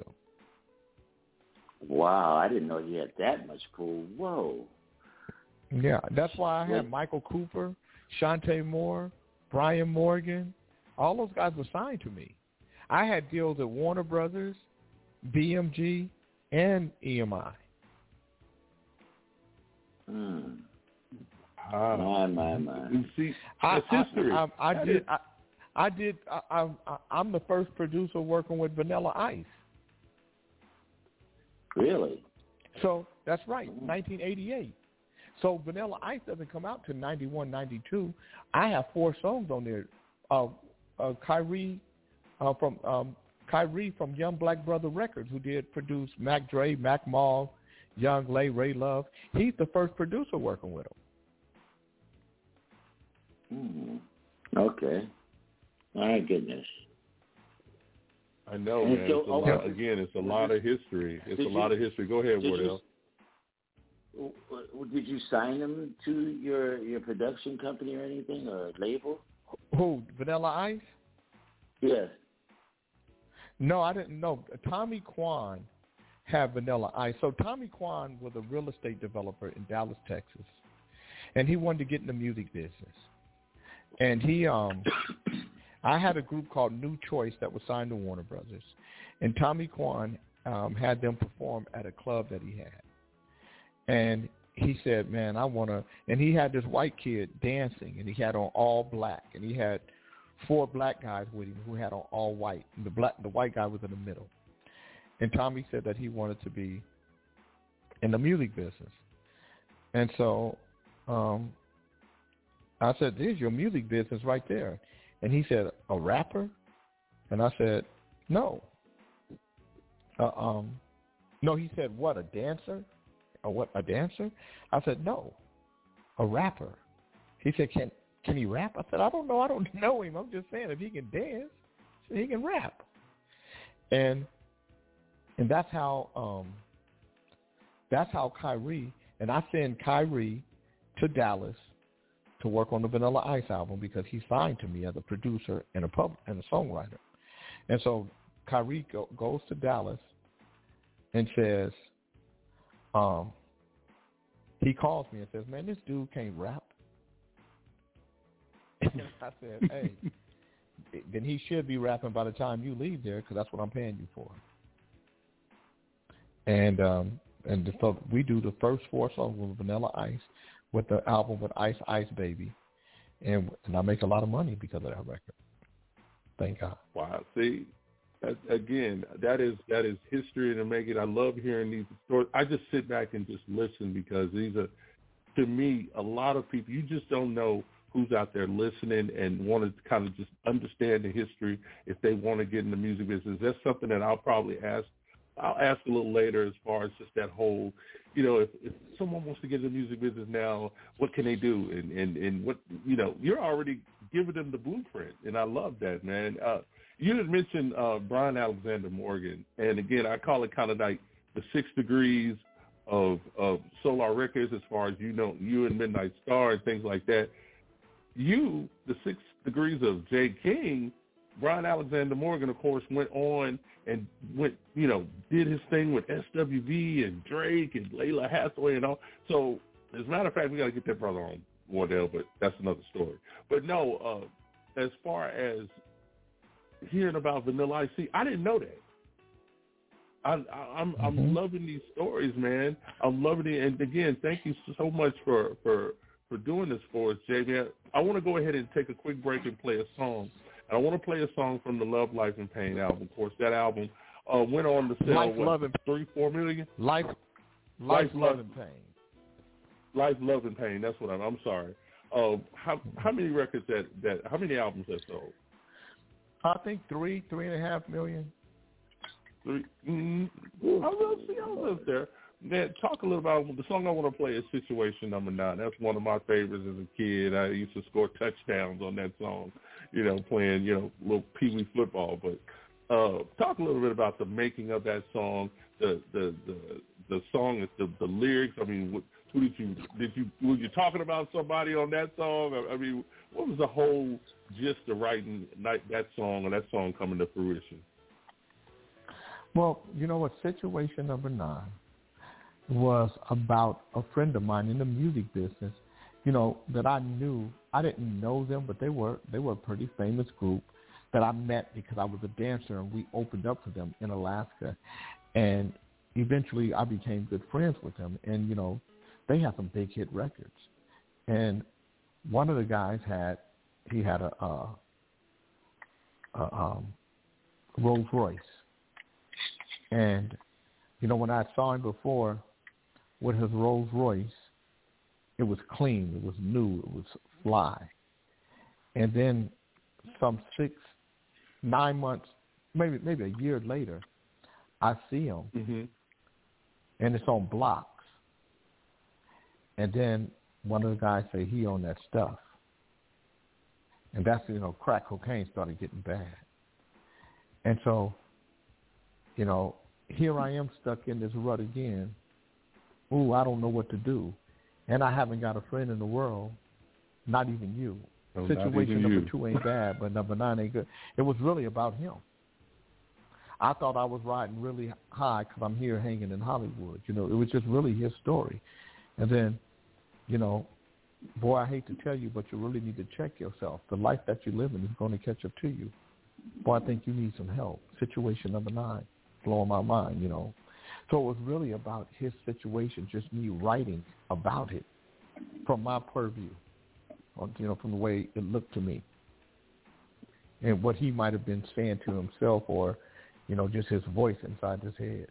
Wow, I didn't know he had that much pull. Whoa. Yeah, that's why I had Michael Cooper, Shantae Moore, Brian Morgan. All those guys were signed to me. I had deals at Warner Brothers, B M G, and E M I. Hmm. Uh, my, my, my. You see, I, history. I, I, I did. I, I did. I, I, I'm the first producer working with Vanilla Ice. Really? So that's right, nineteen eighty-eight. So Vanilla Ice doesn't come out till ninety-one, ninety-two. I have four songs on there. Uh, uh, Kyrie uh, from um, Kyrie from Young Black Brother Records, who did produce Mac Dre, Mac Mall, Young Lay, Ray Love. He's the first producer working with Mm. him. Okay. My goodness. I know, and man. So, it's a lot, uh, again, it's a lot of history. It's a you, lot of history. Go ahead, Wardell. You, did you sign them to your, your production company or anything, or label? Who, Vanilla Ice? Yes. No, I didn't know. Tommy Kwan had Vanilla Ice. So Tommy Kwan was a real estate developer in Dallas, Texas, and he wanted to get in the music business. And he, um, I had a group called New Choice that was signed to Warner Brothers, and Tommy Kwan um, had them perform at a club that he had. And he said, man, I want to, and he had this white kid dancing, and he had on all black, and he had four black guys with him who had on all white, and the black, the white guy was in the middle. And Tommy said that he wanted to be in the music business. And so um, I said, there's your music business right there. And he said, a rapper? And I said, no. Uh, um, no, he said, what, a dancer? Or what, a dancer? I said, no, a rapper. He said, can can he rap? I said, I don't know. I don't know him. I'm just saying if he can dance, he can rap. And and that's how um, that's how Kyrie, and I send Kyrie to Dallas to work on the Vanilla Ice album because he signed to me as a producer and a pub and a songwriter. And so Kyrie go, goes to Dallas and says, um, he calls me and says, man, this dude can't rap. And I said, hey, then he should be rapping by the time you leave there because that's what I'm paying you for. And um, and so we do the first four songs with Vanilla Ice with the album with Ice Ice Baby. And, and I make a lot of money because of that record. Thank God. Wow. See, that, again, that is that is history in the making. I love hearing these stories. I just sit back and just listen because these are, to me, a lot of people, you just don't know who's out there listening and want to kind of just understand the history if they want to get in the music business. That's something that I'll probably ask. I'll ask a little later as far as just that whole, you know, if, if someone wants to get in the music business now, what can they do? And, and, and what, you know, you're already giving them the blueprint, and I love that, man. Uh, you had mentioned uh, Brian Alexander Morgan, and again, I call it kind of like the six degrees of, of Solar Records as far as, you know, you and Midnight Star and things like that. You, the six degrees of Jay King, Brian Alexander Morgan, of course, went on and went, you know, did his thing with S W V and Drake and Layla Hathaway and all. So, as a matter of fact, we got to get that brother on, Wardell, but that's another story. But no, uh, as far as hearing about Vanilla Ice, see, I didn't know that. I, I, I'm, mm-hmm. I'm loving these stories, man. I'm loving it. And again, thank you so much for for. for doing this for us, J B. I want to go ahead and take a quick break and play a song. I want to play a song from the Love, Life, and Pain album. Of course, that album uh, went on to sell, Life, what, Love, and three, four million? Life, Life Life, Love, Love, and Pain. Life, Love, and Pain. That's what I'm, I'm sorry. Uh, how how many records that, that, how many albums that sold? I think three, three and a half million. Three, mm-hmm. I was, see, I was up there. Man, talk a little about the song I want to play is Situation Number Nine. That's one of my favorites as a kid. I used to score touchdowns on that song, you know, playing, you know, little pee-wee football. But uh, talk a little bit about the making of that song, the the the, the song, the, the lyrics. I mean, what, who did you, did you, were you talking about somebody on that song? I, I mean, what was the whole gist of writing that song or that song coming to fruition? Well, you know what, Situation Number Nine was about a friend of mine in the music business, you know, that I knew. I didn't know them, but they were they were a pretty famous group that I met because I was a dancer and we opened up for them in Alaska. And eventually I became good friends with them. And, you know, they had some big hit records. And one of the guys had, he had a, a, a um, Rolls Royce. And, you know, when I saw him before, with his Rolls Royce, it was clean, it was new, it was fly. And then some six, nine months, maybe maybe a year later, I see him, mm-hmm. and it's on blocks. And then one of the guys say he owned that stuff. And that's, you know, crack cocaine started getting bad. And so, you know, here I am stuck in this rut again. Ooh, I don't know what to do. And I haven't got a friend in the world, not even you. No, Situation even number you. two ain't bad, but number nine ain't good. It was really about him. I thought I was riding really high because I'm here hanging in Hollywood. You know, it was just really his story. And then, you know, boy, I hate to tell you, but you really need to check yourself. The life that you're living is going to catch up to you. Boy, I think you need some help. Situation number nine, blowing my mind, you know. So it was really about his situation, just me writing about it from my purview, or, you know, from the way it looked to me, and what he might have been saying to himself, or, you know, just his voice inside his head.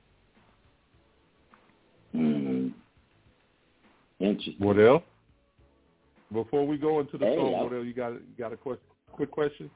Mm-hmm. Interesting. Wardell, before we go into the hey, song, I... Wardell, you got you got a quick quick question?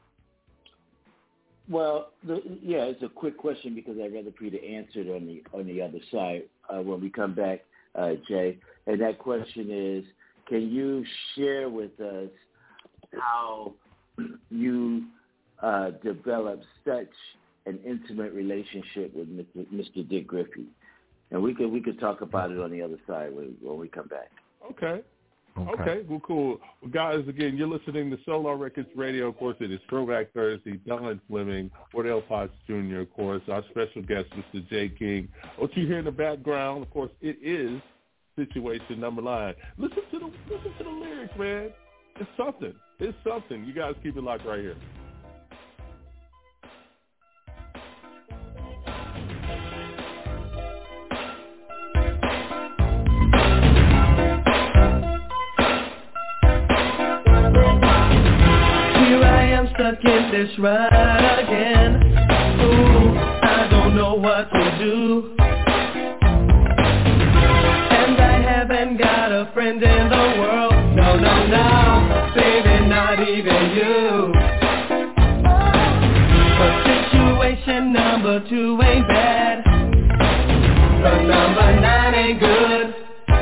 Well, the, yeah, it's a quick question because I'd rather for you to answer it on the on the other side uh, when we come back, uh, Jay. And that question is, can you share with us how you uh, developed such an intimate relationship with Mister Dick Griffey? And we could we could talk about it on the other side when, when we come back. Okay. Okay. okay, well, cool. Well, guys, again, you're listening to Solar Records Radio. Of course, it is Throwback Thursday. Don Fleming, Wardell Potts Junior, of course, our special guest, Mister Jay King. What you hear in the background, of course, it is Situation Number Nine. Listen to the listen to the lyrics, man. It's something. It's something. You guys keep it locked right here. Stuck in this ride again. Ooh, I don't know what to do. And I haven't got a friend in the world. No, no, no, baby, not even you. But situation number two ain't bad, but number nine ain't good.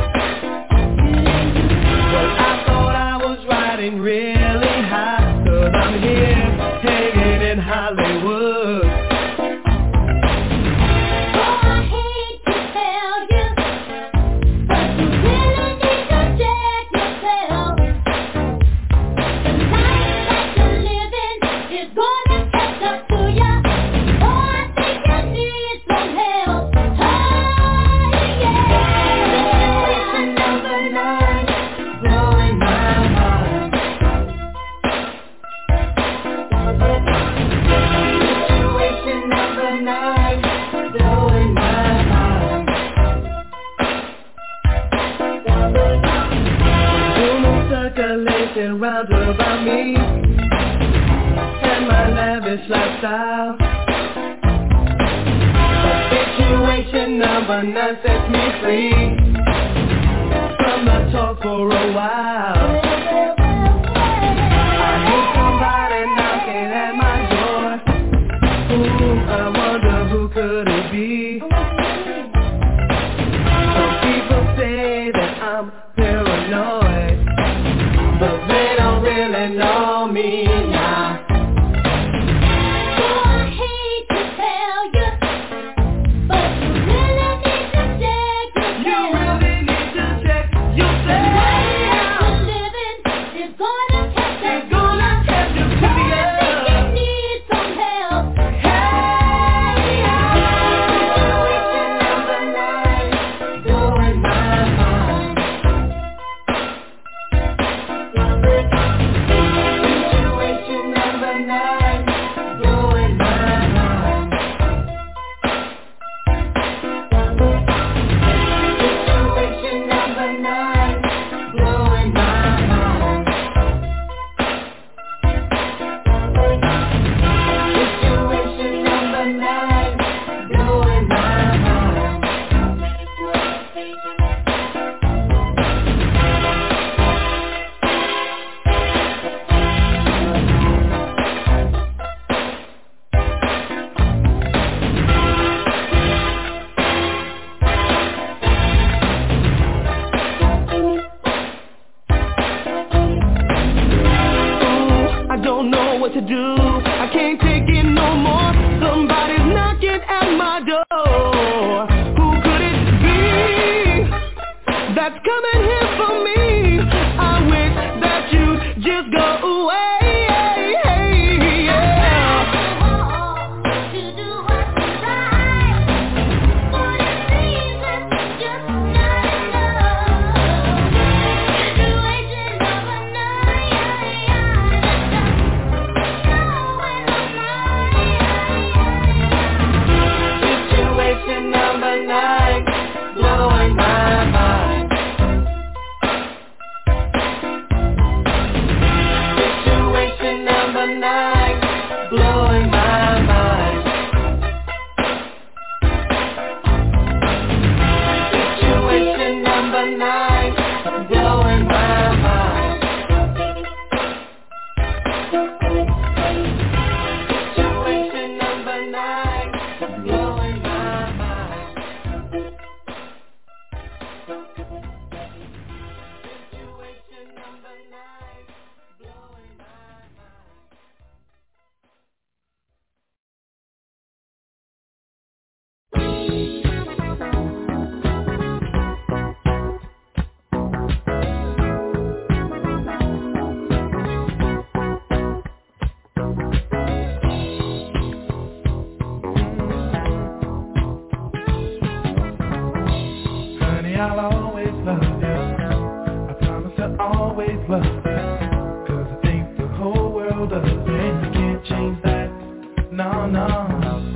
Well, I thought I was riding really high, I'm here, hanging in Hollywood. Oh, I hate to tell you, but you really need to check yourself. The life that you're living is gonna catch up to you. Oh, I think you need some help. Oh, yeah. Situation number nine, blowing my mind. Situation number nine, blowing my mind. Women circulating round about me and my lavish lifestyle. But situation number nine sets me free from the talk for a while. I hate somebody knocking at my door. Ooh, I wonder who could it be? Some people say that I'm paranoid, but they don't really know me now. Oh, I hate to tell you, but you really need to check yourself. You really need to check yourself. The life that you're living is gonna catch up It's gonna catch you to the I end. think you need some help. Situation number nine, blowing my mind. Situation number nine, blowing my mind. Situation number nine, blowing my mind. Situation number nine, blowing my mind. Ooh, I don't know what to do. I can't take it no more. Somebody's knocking at my door. Who could it be that's coming here for me? I wish that you'd just go away. Yeah. To do what's right, for this reason, just not enough. Situation number nine, Situation number nine, blowing my mind. always love you, 'cause I think the whole world does, and you can't change that, no, no.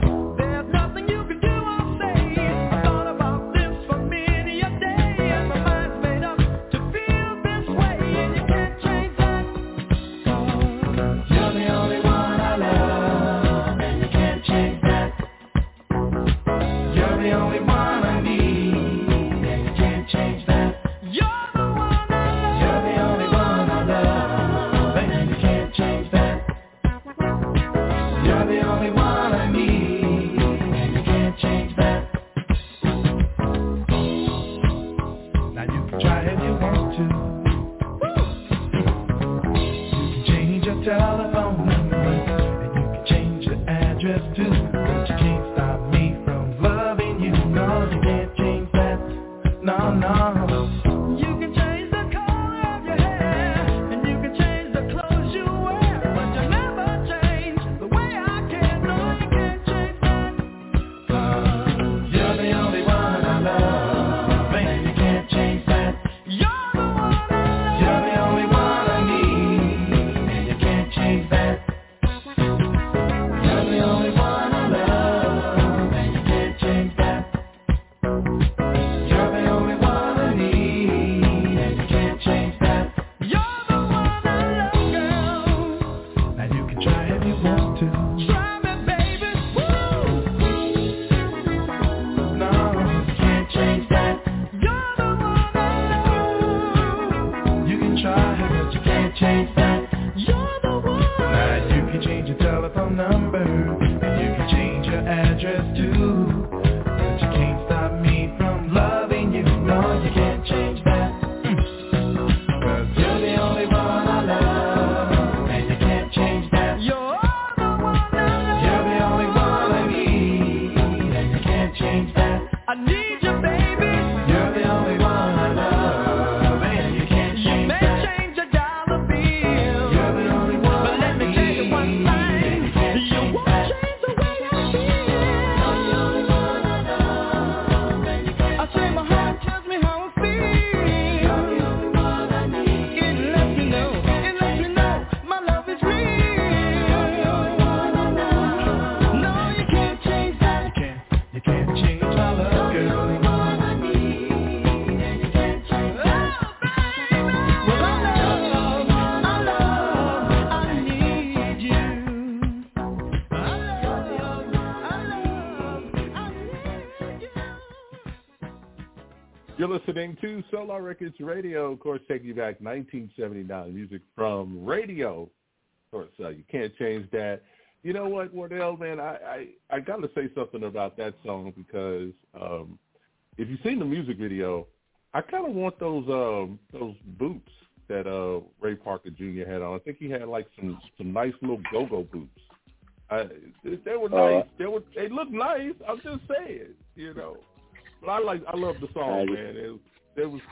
You're listening to Solar Records Radio, of course, taking you back nineteen seventy-nine, music from radio. Of course, uh, you can't change that. You know what, Wardell, man, I, I, I got to say something about that song because um, if you've seen the music video, I kind of want those um, those boots that uh, Ray Parker Junior had on. I think he had like some, some nice little go-go boots. I, they were nice. Uh, they were they looked nice. I'm just saying, you know. But I like I love the song, man. It, it was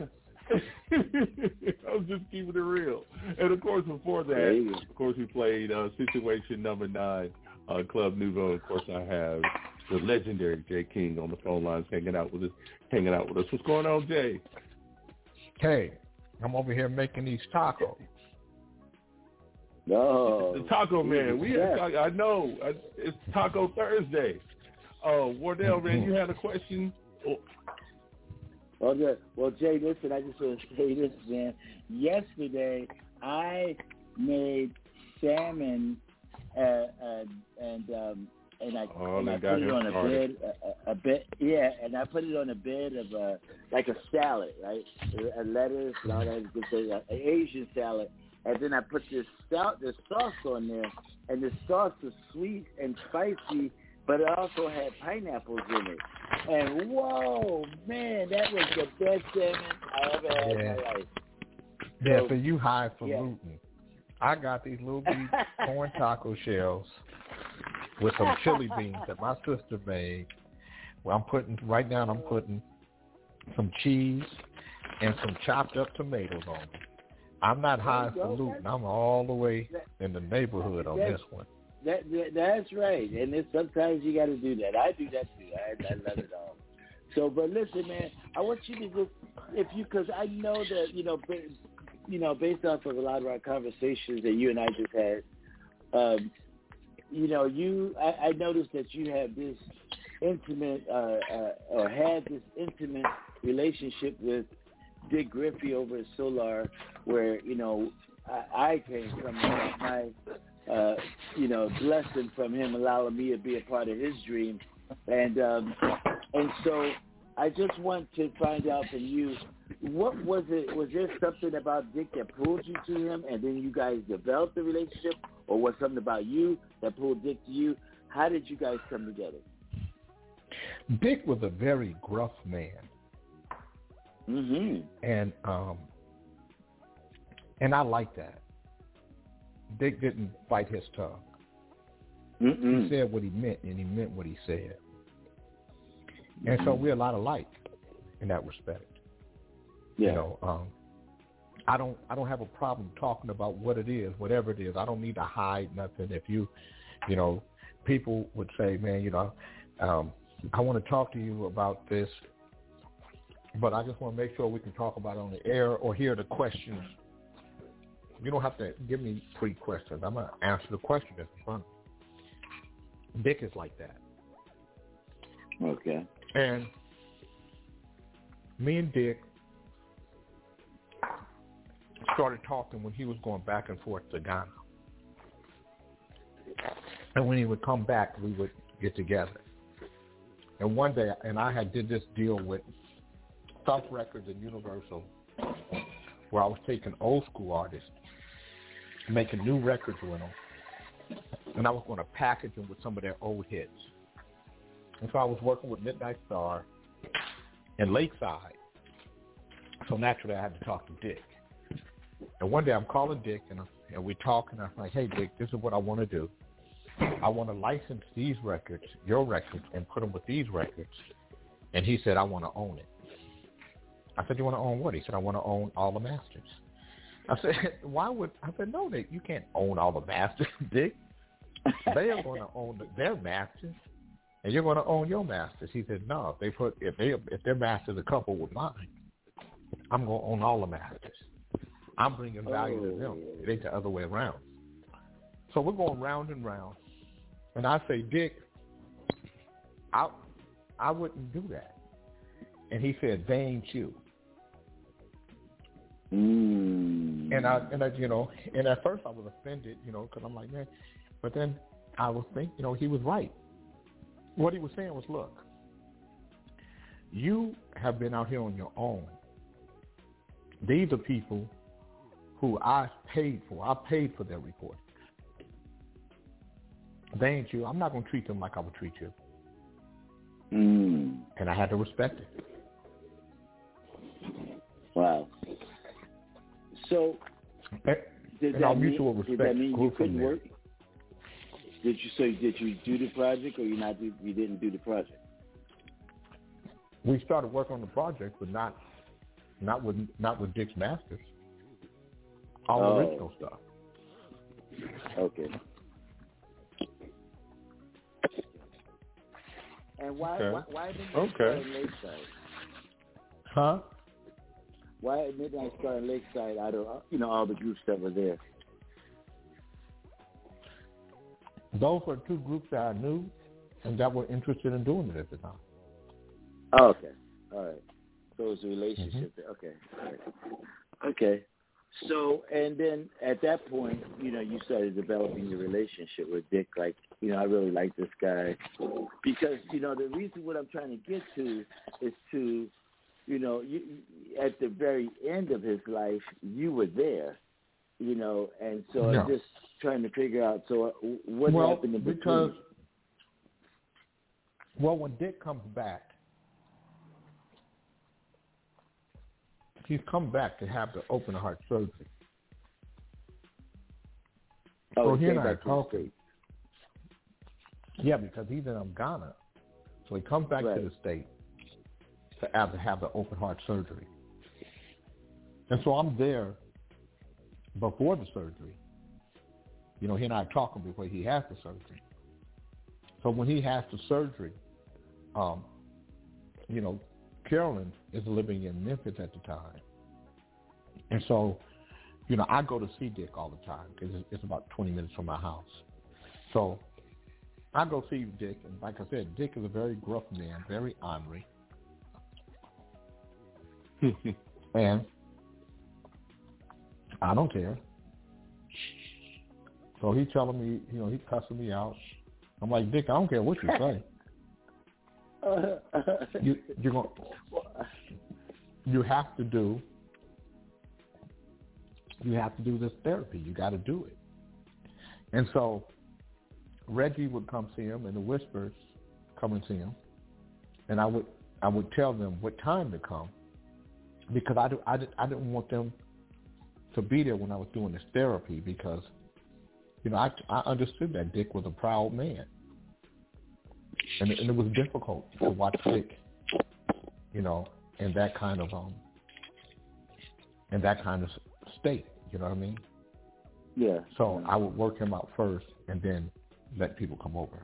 I was just keeping it real. And of course, before that, of course, we played uh, Situation Number Nine, uh, Club Nouveau. Of course, I have the legendary Jay King on the phone lines, hanging out with us. Hanging out with us. What's going on, Jay? Hey, I'm over here making these tacos. No, the Taco Man. We yeah. had, I know it's Taco Thursday. Oh, Wardell, mm-hmm. man, you had a question. Oh. Well, yeah. well, Jay, listen, I just want to say this, man. Yesterday, I made salmon, uh, uh, and um, and I, oh, and I got put it on a started. bed, a, a bed, yeah, and I put it on a bed of uh, like a salad, right? A lettuce and all that good thing, an Asian salad, and then I put this salt, this sauce on there, and the sauce was sweet and spicy, but it also had pineapples in it. And whoa, man, that was the best salmon I ever had yeah. in my life. Yeah, so, so you high for yeah. looting. I got these little bitty corn taco shells with some chili beans that my sister made. Well, I'm putting right now. I'm putting some cheese and some chopped up tomatoes on them. I'm not high for looting. I'm all the way in the neighborhood on this one. That, that that's right, and it's, sometimes you got to do that. I do that too. I, I love it all. So, but listen, man, I want you to just, if you, because I know that you know, you know, based off of a lot of our conversations that you and I just had, um, you know, you I, I noticed that you have this intimate uh, uh, or had this intimate relationship with Dick Griffey over at Solar, where, you know, I, I came from my, uh, you know, blessing from him, allowing me to be a part of his dream. And um, and so I just want to find out from you, what was it? Was there something about Dick that pulled you to him, and then you guys developed the relationship, or was something about you that pulled Dick to you? How did you guys come together? Dick was a very gruff man. Mm-hmm. And um, and I like that. Dick didn't bite his tongue. Mm-mm. He said what he meant, and he meant what he said. And mm-hmm. so we're a lot alike in that respect. Yeah. You know, um, I don't I don't have a problem talking about what it is, whatever it is. I don't need to hide nothing. If you, you know, people would say, man, you know, um, I want to talk to you about this, but I just want to make sure we can talk about it on the air or hear the questions. You don't have to give me three questions. I'm going to answer the question that's in front of me. Dick is like that. Okay. And me and Dick started talking when he was going back and forth to Ghana. And when he would come back, we would get together. And one day, and I had did this deal with South Records and Universal, where I was taking old school artists, making new records with them, and I was going to package them with some of their old hits. And so I was working with Midnight Star in Lakeside. So naturally, I had to talk to Dick. And one day, I'm calling Dick, and, and we talk, and I'm like, hey, Dick, this is what I want to do. I want to license these records, your records, and put them with these records. And he said, I want to own it. I said, you want to own what? He said, I want to own all the masters. I said, why would, I said, no, Dick, you can't own all the masters, Dick. They are going to own the, their masters, and you're going to own your masters. He said, no, if they put, if they, if their masters are coupled with mine, I'm going to own all the masters. I'm bringing value oh. to them. It ain't the other way around. So we're going round and round. And I say, Dick, I, I wouldn't do that. And he said, they ain't you. Mm. And I, and I, you know, and at first I was offended, you know, because I'm like, man. But then I was thinking, you know, he was right. What he was saying was, look, you have been out here on your own. These are people who I paid for. I paid for their recording. They ain't you. I'm not going to treat them like I would treat you. Mm. And I had to respect it. Wow. So, and, did, and that our mean, mutual respect did that mean you grew couldn't from there. work? Did you so? Did you do the project, or you not? Do, you didn't do the project? We started working on the project, but not, not with not with Dick's Masters. All oh. original stuff. Okay. And why? Okay. Why, why didn't Okay. you start in Lakeside? Huh? Why Midnight Star in Lakeside out of, you know, all the groups that were there? Those were two groups that I knew and that were interested in doing it at the time. Oh, okay. All right. So it was a relationship. Mm-hmm. Okay. All right. Okay. So, and then at that point, you know, you started developing your relationship with Dick. Like, you know, I really like this guy. Because, you know, the reason what I'm trying to get to is to, you know, you, at the very end of his life, you were there, you know, and so no. I'm just trying to figure out, so what well, happened in between? Because, well, when Dick comes back, he's come back to have the open heart surgery. Oh, so he and I are back to the talking. States. Yeah, because he's in Ghana. So he comes back right. to the States to have, to have the open heart surgery. And so I'm there before the surgery. You know, he and I are talking before he has the surgery. So when he has the surgery, um, you know, Carolyn is living in Memphis at the time. And so you know, I go to see Dick all the time because it's about twenty minutes from my house. So I go see Dick, and like I said, Dick is a very gruff man, very ornery. And I don't care. So he's telling me, you know, he's cussing me out. I'm like, Dick, I don't care what you say. you you're gonna, you have to do you have to do this therapy. You got to do it. And so Reggie would come see him, and the Whispers come and see him, and I would I would tell them what time to come, because I do, I, did, I didn't want them to be there when I was doing this therapy, because you know I, I understood that Dick was a proud man, and, and it was difficult to watch Dick, you know, in that kind of um in that kind of state. You know what I mean? Yeah. So I would work him out first, and then let people come over.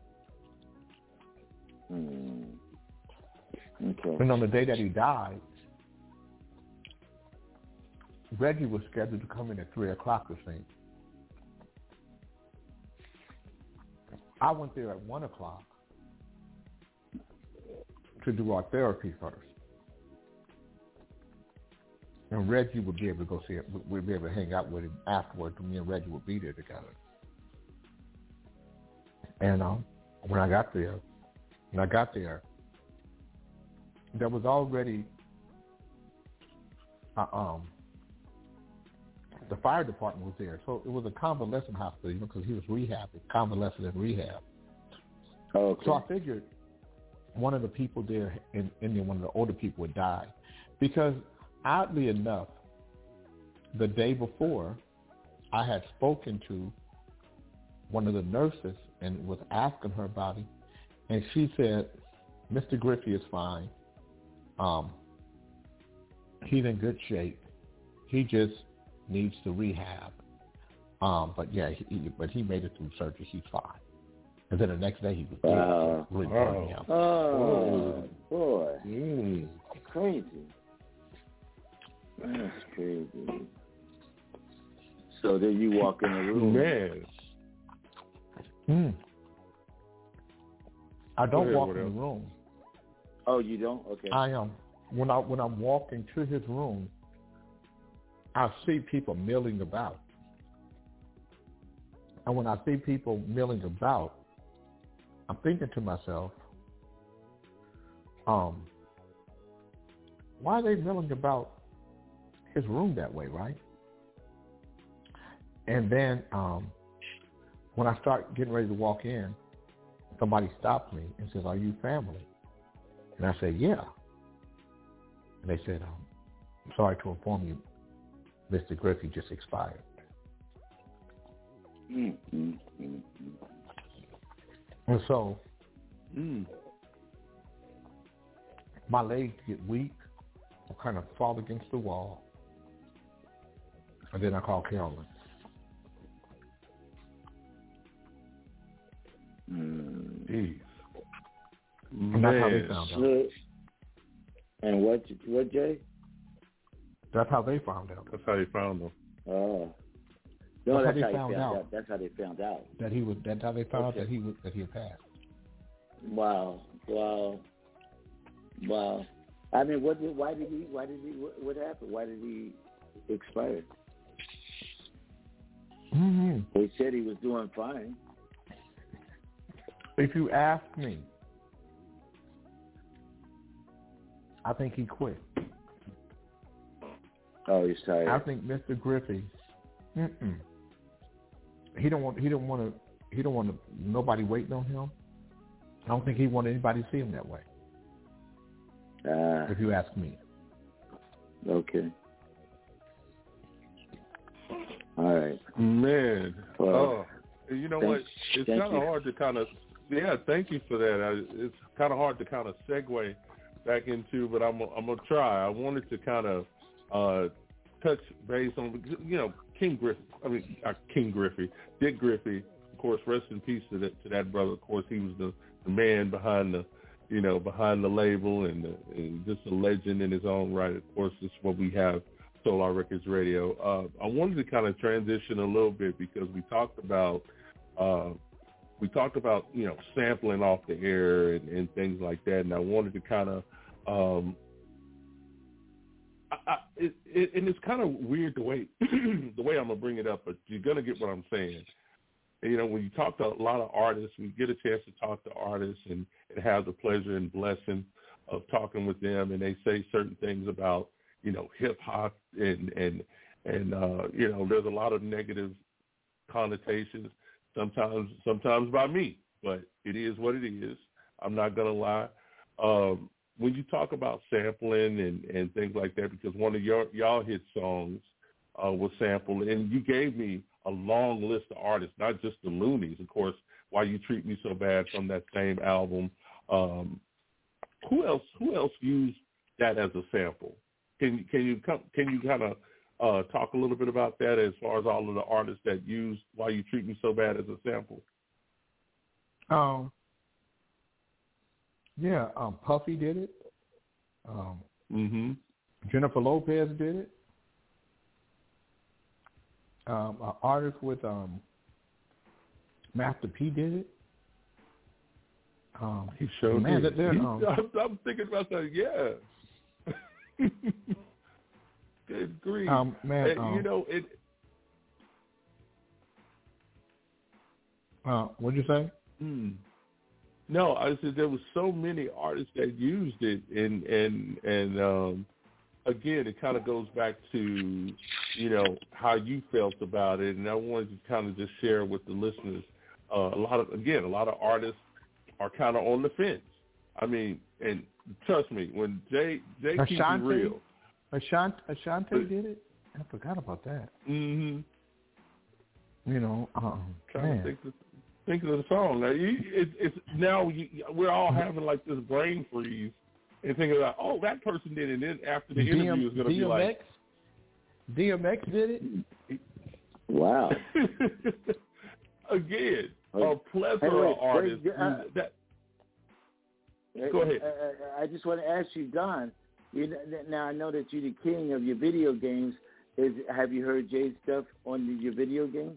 Mm. Okay. And on the day that he died, Reggie was scheduled to come in at three o'clock to sing. I went there at one o'clock to do our therapy first. And Reggie would be able to go see it. We'd be able to hang out with him afterwards. Me and Reggie would be there together. And um, when I got there, when I got there, there was already uh, um, the fire department was there. So it was a convalescent hospital, you know, because he was rehabbing, convalescent and rehab. Okay. So I figured one of the people there in India, one of the older people, would die, because oddly enough, the day before, I had spoken to one of the nurses and was asking her about him, and she said, Mister Griffey is fine. Um, he's in good shape. He just needs to rehab. Um, but yeah, he, but he made it through surgery. He's fine. And then the next day he was dead. Wow. Really Oh, him. oh boy. Mm. Crazy. That's crazy. So then you walk in the room. Man. Mm. I don't ahead, walk what in else? the room. Oh, you don't? Okay. I am. Um, when I when I'm walking to his room, I see people milling about. And when I see people milling about, I'm thinking to myself, um, why are they milling about his room that way, right? And then um, when I start getting ready to walk in, somebody stops me and says, "Are you family?" And I say, "Yeah." And they said, um, "I'm sorry to inform you, Mister Griffey just expired." Mm-hmm. Mm-hmm. And so Mm. my legs get weak, I kind of fall against the wall, and then I call Carolyn. Mm. Jeez. And that's how they Man. found out. So, and what, what, Jay? That's how they found out. That's how they found him. Oh. No, That's how that's they how, found they found out. out. That's how they found out. That he was. That's how they found Okay. out that he was that he had passed. Wow. Wow. Wow. I mean, what did? Why did he? Why did he? What, what happened? Why did he expire? Mm-hmm. They said he was doing fine. If you ask me, I think he quit. Oh, he's tired. I think Mister Griffey, mm-mm. he don't want. He don't want to. He don't want to, nobody waiting on him. I don't think he wanted anybody to see him that way. Ah. If you ask me. Okay. All right. Man. Well, oh, you know thank- what? It's thank kind of you. hard to kind of, yeah, thank you for that. I, it's kind of hard to kind of segue back into, but I'm, I'm going to try. I wanted to kind of uh, touch base on, you know, King Griffey, I mean, uh, King Griffey, Dick Griffey, of course, rest in peace to that, to that brother. Of course, he was the, the man behind the, you know, behind the label, and, the, and just a legend in his own right. Of course, this is what we have Solar Records Radio. Uh, I wanted to kind of transition a little bit because we talked about uh, we talked about you know sampling off the air and, and things like that, and I wanted to kind of um, I, I, it, it, and it's kind of weird the way the way I'm gonna bring it up, but you're gonna get what I'm saying. And, you know, when you talk to a lot of artists, we get a chance to talk to artists and, and have the pleasure and blessing of talking with them, and they say certain things about you know hip hop and and and uh, you know there's a lot of negative connotations sometimes sometimes by me, but it is what it is. I'm not gonna lie. Um, when you talk about sampling and, and things like that, because one of your y'all hit songs uh, was sampled, and you gave me a long list of artists, not just the Loonies, of course. Why You Treat Me So Bad from that same album. Um, who else? Who else used that as a sample? Can can you come, can you kind of uh, talk a little bit about that as far as all of the artists that used Why You Treat Me So Bad as a sample? Um. Yeah, um, Puffy did it. Um, mm-hmm. Jennifer Lopez did it. Um, an artist with um, Master P did it. Um, he showed man, it. He, um, I'm, I'm thinking about that. Yeah. Good grief. Um, man, and, um, you know it. Uh, what'd you say? Hmm. No, I said there was so many artists that used it, and and and um, again, it kind of goes back to you know how you felt about it, and I wanted to kind of just share with the listeners. Uh, a lot of again, a lot of artists are kind of on the fence. I mean, and trust me, when Jay Jay keeps it real, Ashanti, Ashanti did it. I forgot about that. Mm-hmm. You know, um, trying man. to think of, think of the song. Now, you, it, it's now you, we're all having like this brain freeze and thinking about, oh, that person did it. And then after the interview is going to be like, D M X did it. Wow. Again, hey, a plethora hey, wait, of artists. Hey, uh, that, go ahead. I, I, I just want to ask you, Don. You know, now I know that you're the king of your video games. Is have you heard Jay's stuff on the, your video games?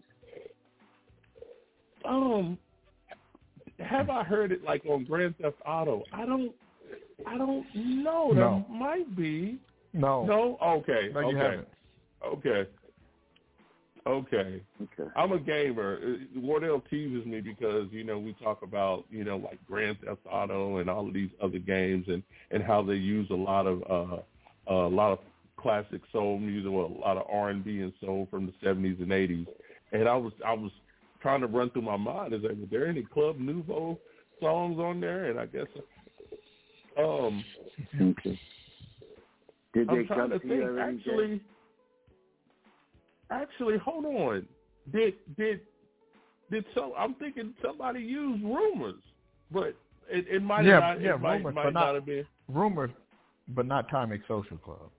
Um, have I heard it like on Grand Theft Auto? I don't. I don't know. No. That might be. No. No. Okay. No, you okay. haven't. Okay. Okay. Okay. I'm a gamer. Wardell teases me because, you know, we talk about, you know, like Grand Theft Auto and all of these other games and, and how they use a lot of uh, uh, a lot of classic soul music, well, a lot of R and B and soul from the seventies and eighties. And I was I was trying to run through my mind, is like, were there any Club Nouveau songs on there? And I guess um okay. Did I'm they trying come to to think. you already, Actually, Jay? actually, hold on. Did did did so? I'm thinking somebody used Rumors, but it, it might yeah, not. Yeah, it might, Rumors, might but not, not have been Rumors, but not Timex Social Club.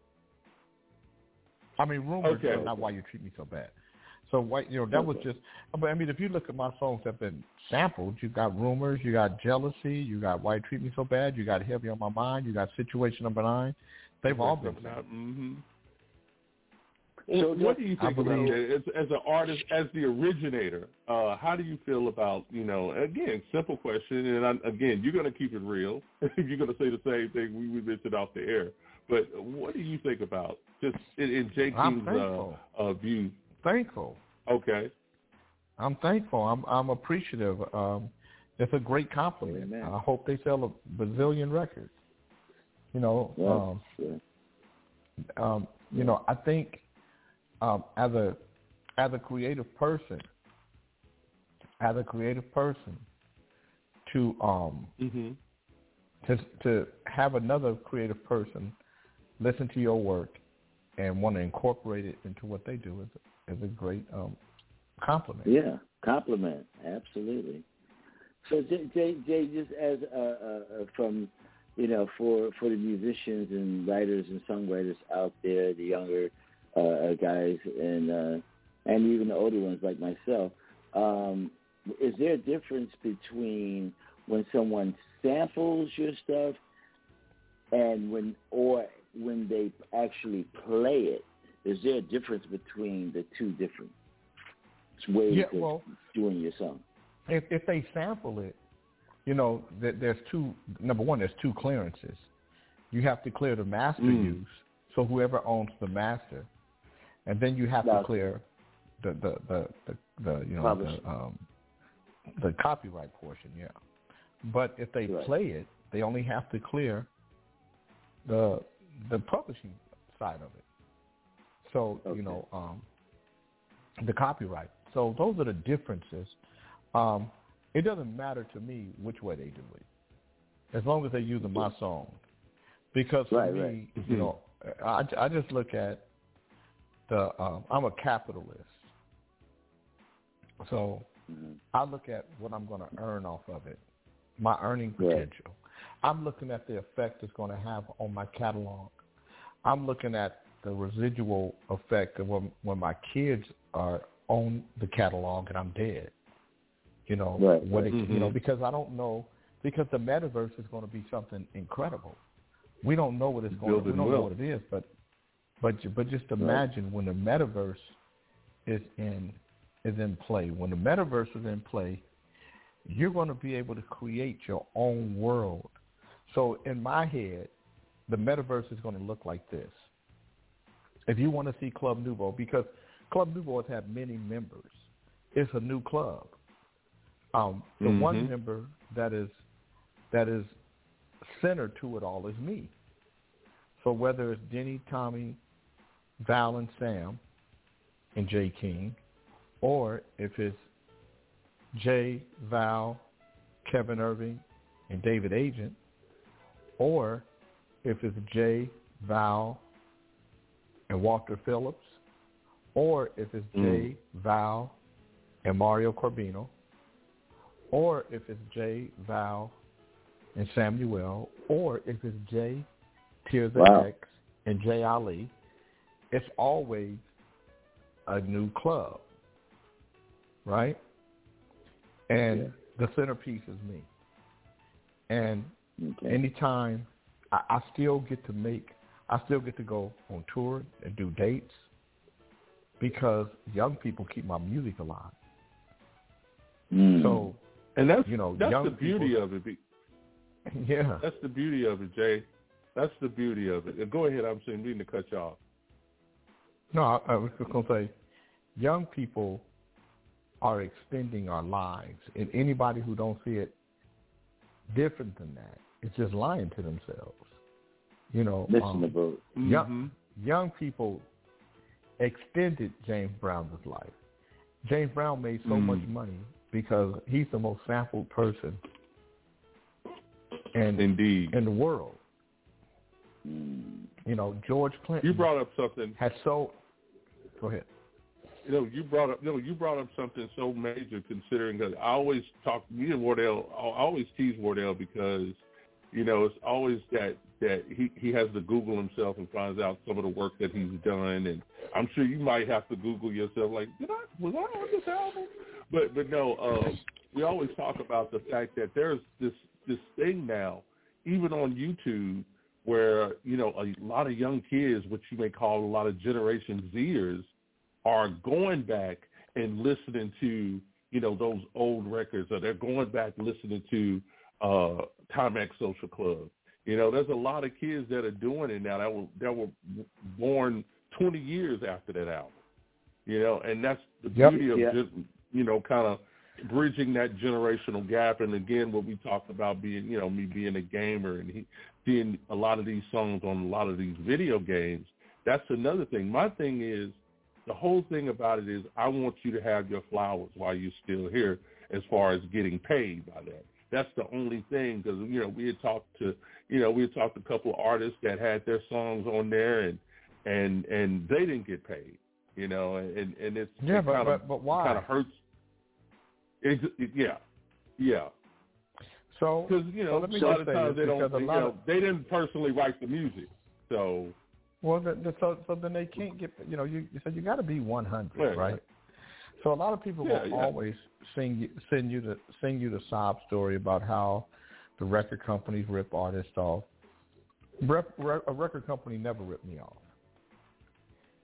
I mean, Rumors, okay. but not Why You Treat Me So Bad. So, what you know, that was just. But I mean, if you look at my songs that have been sampled, you got Rumors, you got Jealousy, you got Why You Treat Me So Bad, you got Heavy on My Mind, you got Situation Number Nine. They've all been sampled. Mm-hmm. So what do you think about believe, it as, as an artist, as the originator? Uh, how do you feel about, you know, again, simple question, and I, again, you're going to keep it real. You're going to say the same thing we, we mentioned off the air. But what do you think about just in, in Jay King's uh, uh, view? Thankful. Okay. I'm thankful. I'm I'm appreciative. Um, it's a great compliment. Amen. I hope they sell a bazillion records. You know, Yeah, um, sure. um, you know, I think um, as a as a creative person, as a creative person, to um mm-hmm. to to have another creative person listen to your work and want to incorporate it into what they do is is a great um, compliment. Yeah, compliment, absolutely. So Jay, Jay, Jay just as uh, uh, from you know for for the musicians and writers and songwriters out there, the younger uh, guys and uh, and even the older ones like myself, um, is there a difference between when someone samples your stuff and when or when they actually play it? is there a difference between the two different ways Yeah, of well, doing your song? If if they sample it, you know, th- there's two. Number one, there's two clearances. You have to clear the master Mm. use, so whoever owns the master, and then you have to Gotcha. clear the the the, the, the you know Publishing. the um, the copyright portion. Yeah, but if they Right. play it, they only have to clear the the publishing side of it. So Okay. you know um, the copyright. So those are the differences. Um, it doesn't matter to me which way they do it, as long as they're using my song. Because for Right, me, right. you know, I, I just look at the. Um, I'm a capitalist, so Mhm. I look at what I'm going to earn off of it, my earning Right. potential. I'm looking at the effect it's going to have on my catalog. I'm looking at the residual effect of when, when my kids are on the catalog and I'm dead. You know, Right, what right. it, you know, Mhm. because I don't know, because the metaverse is going to be something incredible. We don't know what it's going to. We Building don't know wealth. what it is, but but ju- but just imagine when the metaverse is in is in play. When the metaverse is in play, you're going to be able to create your own world. So in my head, the metaverse is going to look like this. If you want to see Club Nouveau, because Club Nouveau has had many members, it's a new club. Um, the Mhm. one member that is that is centered to it all is me. So whether it's Denny, Tommy, Val, and Sam, and Jay King, or if it's Jay, Val, Kevin Irving, and David Agent, or if it's Jay, Val, and Walter Phillips, or if it's Mm. Jay, Val, and Mario Corbino, or if it's Jay, Val, and Samuel, or if it's Jay, Tirza Wow. X, and Jay Ali, it's always a new club, right? And Yeah. the centerpiece is me. And Okay. anytime I, I still get to make, I still get to go on tour and do dates because young people keep my music alive. Mm. So, And that's you know, that's young the beauty people- of it. Be- yeah. That's the beauty of it, Jay. That's the beauty of it. Uh, Go ahead. I'm saying, meaning to cut you off. No, I, I was just going to say, young people are extending our lives, and anybody who don't see it different than that is just lying to themselves. You know, Listen um, to both. young, young people extended James Brown's life. James Brown made so Mm. much money because he's the most sampled person in Indeed. in the world. Mm. You know, George Clinton You brought up something. has so. Go ahead. You know, you brought up. You know, you brought up something so major. Considering that I always talk. Me and Wardell. I always tease Wardell because, you know, it's always that that he he has to Google himself and finds out some of the work that he's done. And I'm sure you might have to Google yourself, like, did I was I on this album? But but no. Uh, we always talk about the fact that there's this this thing now, even on YouTube, where, you know, a lot of young kids, which you may call a lot of Generation Zers, are going back and listening to, you know, those old records, or they're going back listening to uh, Timex Social Club. You know, there's a lot of kids that are doing it now that were that were born twenty years after that album. You know, and that's the Yep. beauty of Yeah. just, you know, kind of bridging that generational gap. And again, what we talked about being, you know, me being a gamer and he, seeing a lot of these songs on a lot of these video games, that's another thing. My thing is, the whole thing about it is I want you to have your flowers while you're still here as far as getting paid by that. That's the only thing, because, you know, we had talked to, you know, we had talked to a couple of artists that had their songs on there and, and, and they didn't get paid, you know, and, and it's, Yeah, it but, kind of, but, but why? kind of hurts. It, it, yeah, yeah. So, Because, you know, so let me a lot just of say times this, they don't, because a you lot know, of, they didn't personally write the music. So, well, the, the, so so then they can't get, you know, you, you said you got to be one hundred, Right, right? right. So a lot of people Yeah, will yeah. always sing you, send you the sing you the sob story about how the record companies rip artists off. Rep, re, a record company never ripped me off.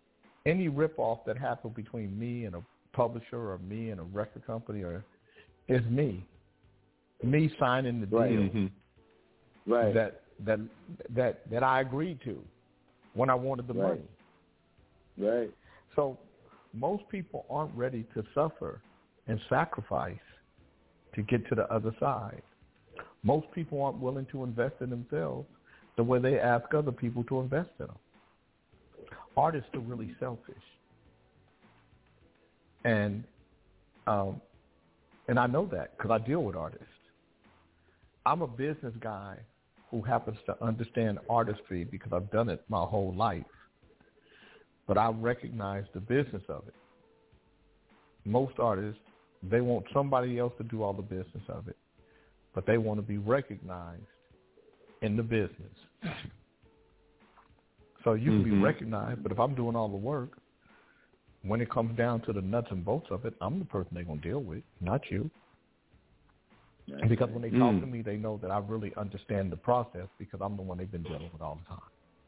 any rip-off that happened between me and a publisher or me and a record company or is me. Me signing the deal right. Mm-hmm. right. that that that that I agreed to when I wanted the right. money. Right. So most people aren't ready to suffer and sacrifice to get to the other side. Most people aren't willing to invest in themselves the way they ask other people to invest in them. Artists are really selfish. And um, and I know that because I deal with artists. I'm a business guy who happens to understand artistry because I've done it my whole life. But I recognize the business of it. Most artists, they want somebody else to do all the business of it, but they want to be recognized in the business. So you can mm-hmm. be recognized, but if I'm doing all the work, when it comes down to the nuts and bolts of it, I'm the person they're going to deal with, not you. That's because when they talk mm. to me, they know that I really understand the process because I'm the one they've been dealing with all the time.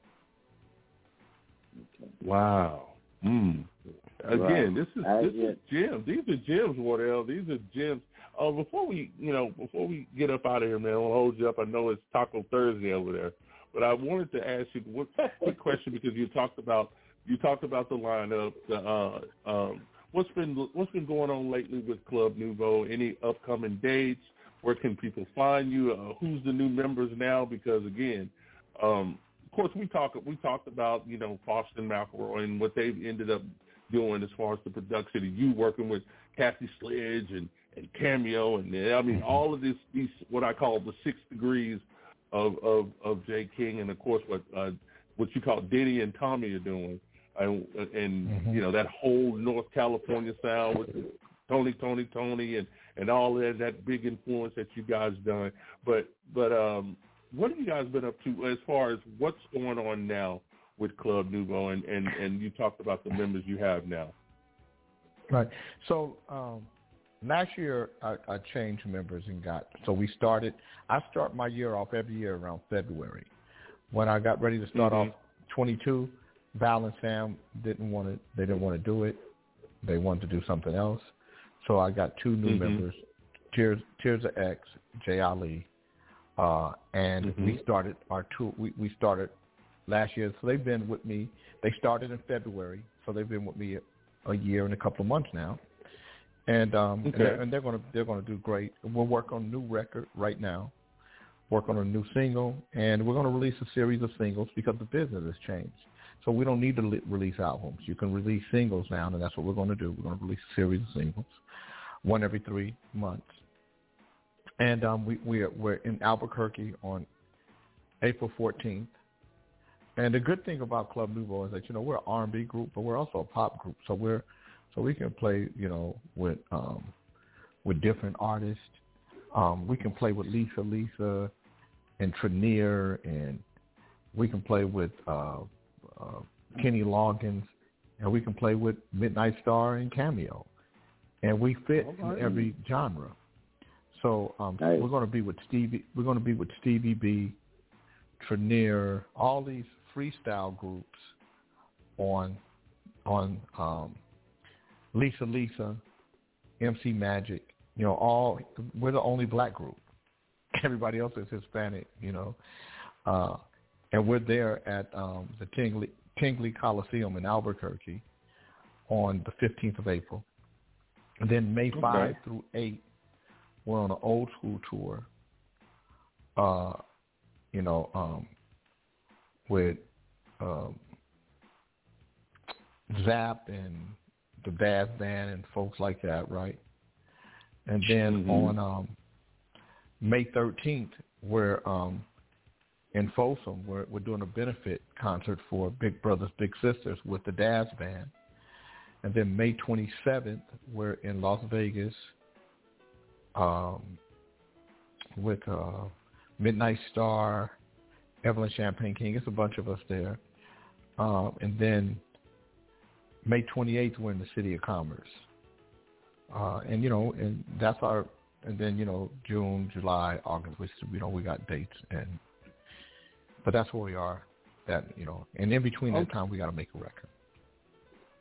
Wow. Mm. Again, right. this is I, this yeah. is gems. These are gems, Wardell. These are gems. Uh, before we, you know, before we get up out of here, man, I'll hold you up. I know it's Taco Thursday over there, but I wanted to ask you one quick question because you talked about you talked about the lineup. The uh, um, what's been what's been going on lately with Club Nouveau? Any upcoming dates? Where can people find you? Uh, who's the new members now? Because again, um, of course, we talk we talked about you know Boston McElroy and what they've ended up doing as far as the production of you working with Kathy Sledge and, and Cameo and I mean all of this these what I call the six degrees of of, of Jay King and of course what uh, what you call Denny and Tommy are doing and, and mm-hmm. you know that whole North California sound with Tony Tony Tony and. And all that that big influence that you guys done, but but um, what have you guys been up to as far as what's going on now with Club Nouveau? And, and, and you talked about the members you have now. Right. So um, last year I, I changed members and got so we started. I start my year off every year around February. When I got ready to start mm-hmm. off twenty-two, Val and Sam didn't want to. They didn't want to do it. They wanted to do something else. So I got two new mm-hmm. members, Tears, Tears of X, Jay Ali, uh, and mm-hmm. we started our tour. We, we started last year, so they've been with me. They started in February, so they've been with me a, a year and a couple of months now, and um, okay. and they're, and they're going to they're going to do great. We'll work on a new record right now, work on a new single, and we're going to release a series of singles because the business has changed. So we don't need to li- release albums. You can release singles now, and that's what we're going to do. We're going to release a series of singles, one every three months. And um, we, we are, we're in Albuquerque on April fourteenth. And the good thing about Club Nouveau is that, you know, we're an R and B group, but we're also a pop group. So we're so we can play, you know, with um, with different artists. Um, we can play with Lisa Lisa and Trenier, and we can play with uh, uh, Kenny Loggins, and we can play with Midnight Star and Cameo. And we fit right. in every genre. So um, nice. we're going to be with Stevie. We're going to be with Stevie B, Trenier, all these freestyle groups on on um, Lisa Lisa, M C Magic. You know, all we're the only black group. Everybody else is Hispanic. You know, uh, and we're there at um, the Tingley Tingley Coliseum in Albuquerque on the fifteenth of April. And then May fifth okay. through eighth, we're on an old school tour, uh, you know, um, with um, Zap and the Bass Band and folks like that, right? And then mm-hmm. on um, May thirteenth, we're um, in Folsom. We're, we're doing a benefit concert for Big Brothers Big Sisters with the Daz Band. And then May twenty-seventh, we're in Las Vegas um, with uh, Midnight Star, Evelyn Champagne King. It's a bunch of us there. Um, and then May twenty-eighth, we're in the City of Commerce. Uh, and, you know, and that's our, and then, you know, June, July, August, we, you know, we got dates. And but that's where we are, that, you know, and in between that time, we got to make a record.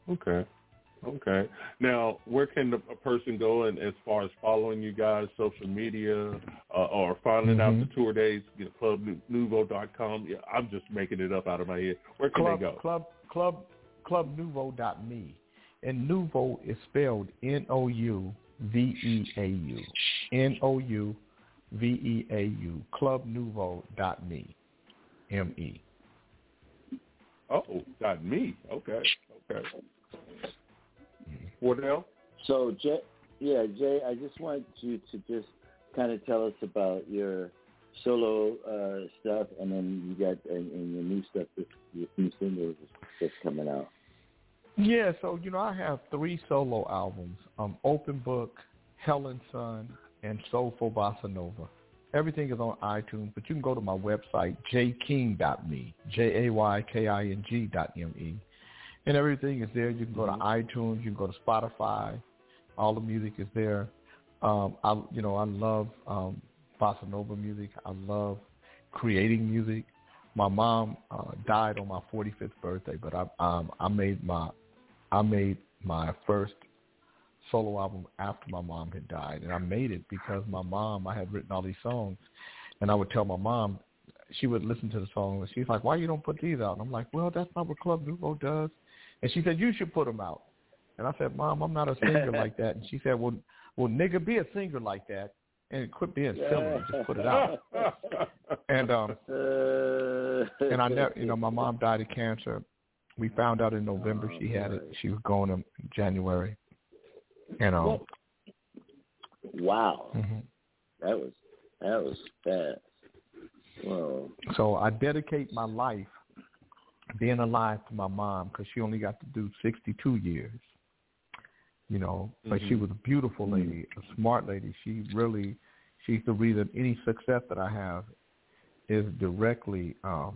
Okay. Okay. Now, where can a person go and as far as following you guys, social media, uh, or finding mm-hmm. out the tour dates? You know, club nouveau dot com. Yeah, I'm just making it up out of my head. Where can Club, they go? Club Club club nouveau dot me, and Nouveau is spelled N O U V E A U. N O U V E A U. club nouveau dot me. M E. Oh, dot me. Okay. Okay. Wardell? So, Jay, yeah, Jay, I just want you to just kind of tell us about your solo uh, stuff, and then you got and, and your new stuff, this, your new singles that's coming out. Yeah, so, you know, I have three solo albums, um, Open Book, Helen Sun, and Soulful Bossa Nova. Everything is on iTunes, but you can go to my website, j king dot me, J A Y K I N G dot M E. And everything is there. You can go to iTunes. You can go to Spotify. All the music is there. Um, I, you know, I love um, bossa nova music. I love creating music. My mom uh, died on my forty-fifth birthday, but I, um, I made my, I made my first solo album after my mom had died, and I made it because my mom. I had written all these songs, and I would tell my mom. She would listen to the song, and she's like, "Why you don't put these out?" And I'm like, "Well, that's not what Club Nouveau does." And she said, "You should put them out." And I said, "Mom, I'm not a singer like that." And she said, "Well, well, nigga, be a singer like that, and quit being silly and just put it out." and um, and I never, you know, my mom died of cancer. We found out in November she had it. She was going in January. And um, wow, mm-hmm. that was that was fast. Whoa. So I dedicate my life being alive to my mom because she only got to do sixty-two years, you know, but mm-hmm. she was a beautiful lady, a smart lady. She really, she's the reason any success that I have is directly, um,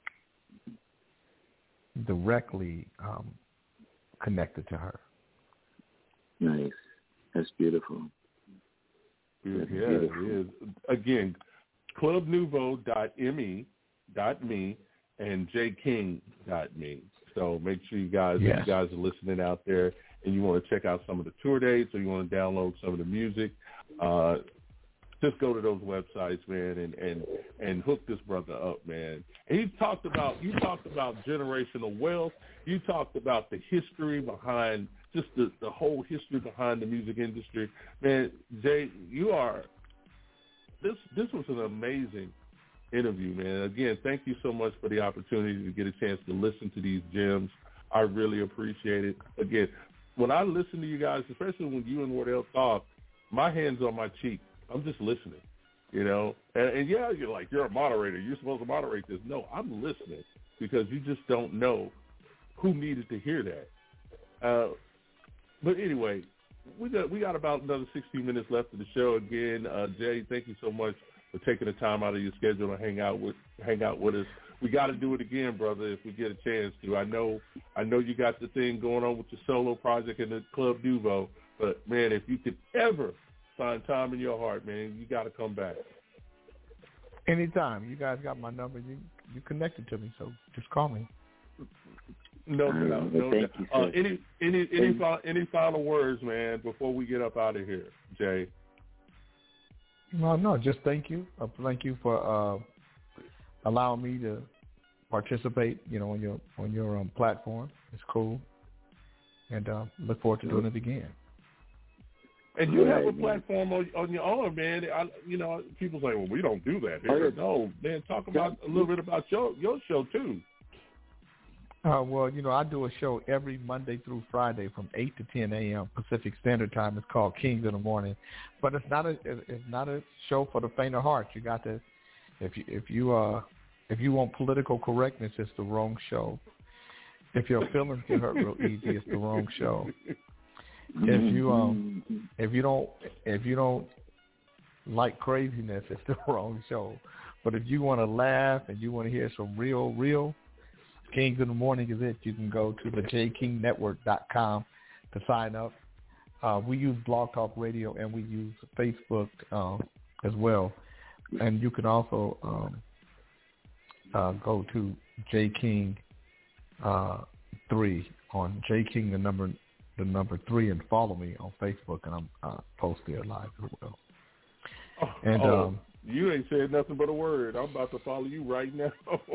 directly um, connected to her. Nice. That's beautiful. That's yeah, beautiful. It is. Again, club nouveau dot me dot me and j king dot me. So make sure you guys, yes. if you guys are listening out there and you want to check out some of the tour dates or you want to download some of the music, uh, just go to those websites, man, and, and, and hook this brother up, man. And he talked about, you talked about generational wealth. You talked about the history behind, just the, the whole history behind the music industry. Man, Jay, you are, this this was an amazing interview, man. Again, thank you so much for the opportunity to get a chance to listen to these gems. I really appreciate it. Again, when I listen to you guys, especially when you and Wardell talk, my hand's on my cheek. I'm just listening, you know. And, and yeah, you're like, you're a moderator. You're supposed to moderate this. No, I'm listening because you just don't know who needed to hear that. Uh, but anyway, we got we got about another sixteen minutes left of the show. Again, uh, Jay, thank you so much for taking the time out of your schedule to hang out with hang out with us. We got to do it again, brother, if we get a chance to. I know I know you got the thing going on with your solo project and the Club Nouveau, but man, if you could ever find time in your heart, man, you got to come back. Anytime. You guys got my number. You you connected to me, so just call me. No doubt. No doubt. Uh, any any any final, any final words, man, before we get up out of here, Jay? No, no, just thank you. Uh, thank you for uh, allowing me to participate, you know, on your on your um, platform. It's cool, and uh, look forward to doing it again. And you have a platform on, on your own, man. I, you know, people say, "Well, we don't do that here." No, man. Talk about a little bit about your your show too. Uh, well, you know, I do a show every Monday through Friday from eight to ten a.m. Pacific Standard Time. It's called Kings in the Morning, but it's not a it's not a show for the faint of heart. You got to if you if you uh if you want political correctness, it's the wrong show. If your feelings get hurt real easy, it's the wrong show. If you um if you don't if you don't like craziness, it's the wrong show. But if you want to laugh and you want to hear some real real. Kings in the Morning is it. You can go to the j king network dot com to sign up. Uh, we use Blog Talk Radio and we use Facebook uh, as well. And you can also um, uh, go to J King uh, three on J King the number the number three and follow me on Facebook, and I'm uh, post there live as well. Oh, and oh, um, you ain't said nothing but a word. I'm about to follow you right now.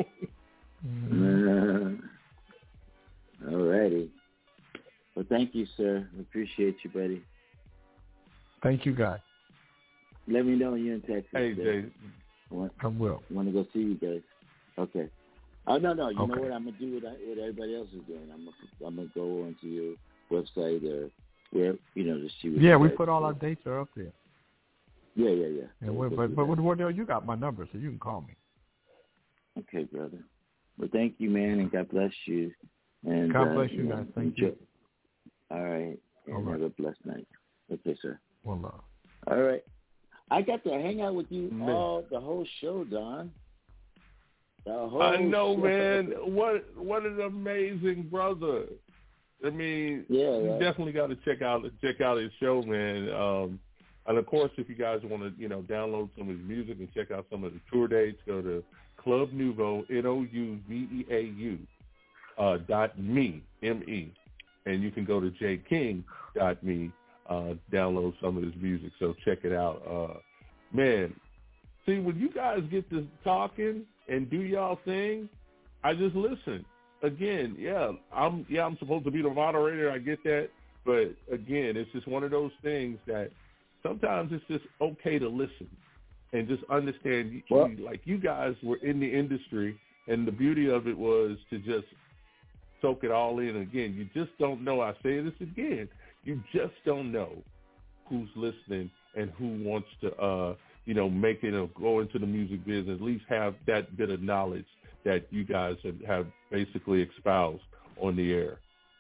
uh, all righty. Well, thank you, sir. Appreciate you, buddy. Thank you, guys. Let me know when you're in Texas. Hey, Jay. I, want, I will. I want to go see you guys. Okay. Oh, no, no. You okay. know what? I'm going to do what, I, what everybody else is doing. I'm going I'm to go onto your website or where, you know, to see what Yeah, you we guys put all do. our dates are up there. Yeah, yeah, yeah. And we'll but but, but with Wardell, you got my number, so you can call me. Okay, brother. Well, thank you, man, and God bless you. And God uh, bless you, know, guys. Thank enjoy. you. All right. And all right. have a blessed night. Okay, sir. Well, love. All right. I got to hang out with you Man. all the whole show, Don. The whole I know, show. man. What what an amazing brother. I mean, yeah, you right. definitely got to check out check out his show, man. Um, and of course, if you guys want to, you know, download some of his music and check out some of the tour dates, go to Club Nouveau, N O U V E A U, uh, dot me, M E, and you can go to j king dot me, uh, download some of his music. So check it out, uh, man. See, when you guys get to talking and do y'all thing, I just listen. Again, yeah, I'm yeah, I'm supposed to be the moderator. I get that, but again, it's just one of those things that sometimes it's just okay to listen and just understand. Well, you, like you guys were in the industry, and the beauty of it was to just soak it all in. Again, you just don't know. I say this again. You just don't know who's listening and who wants to, uh, you know, make it or go into the music business. At least have that bit of knowledge that you guys have, have basically espoused on the air.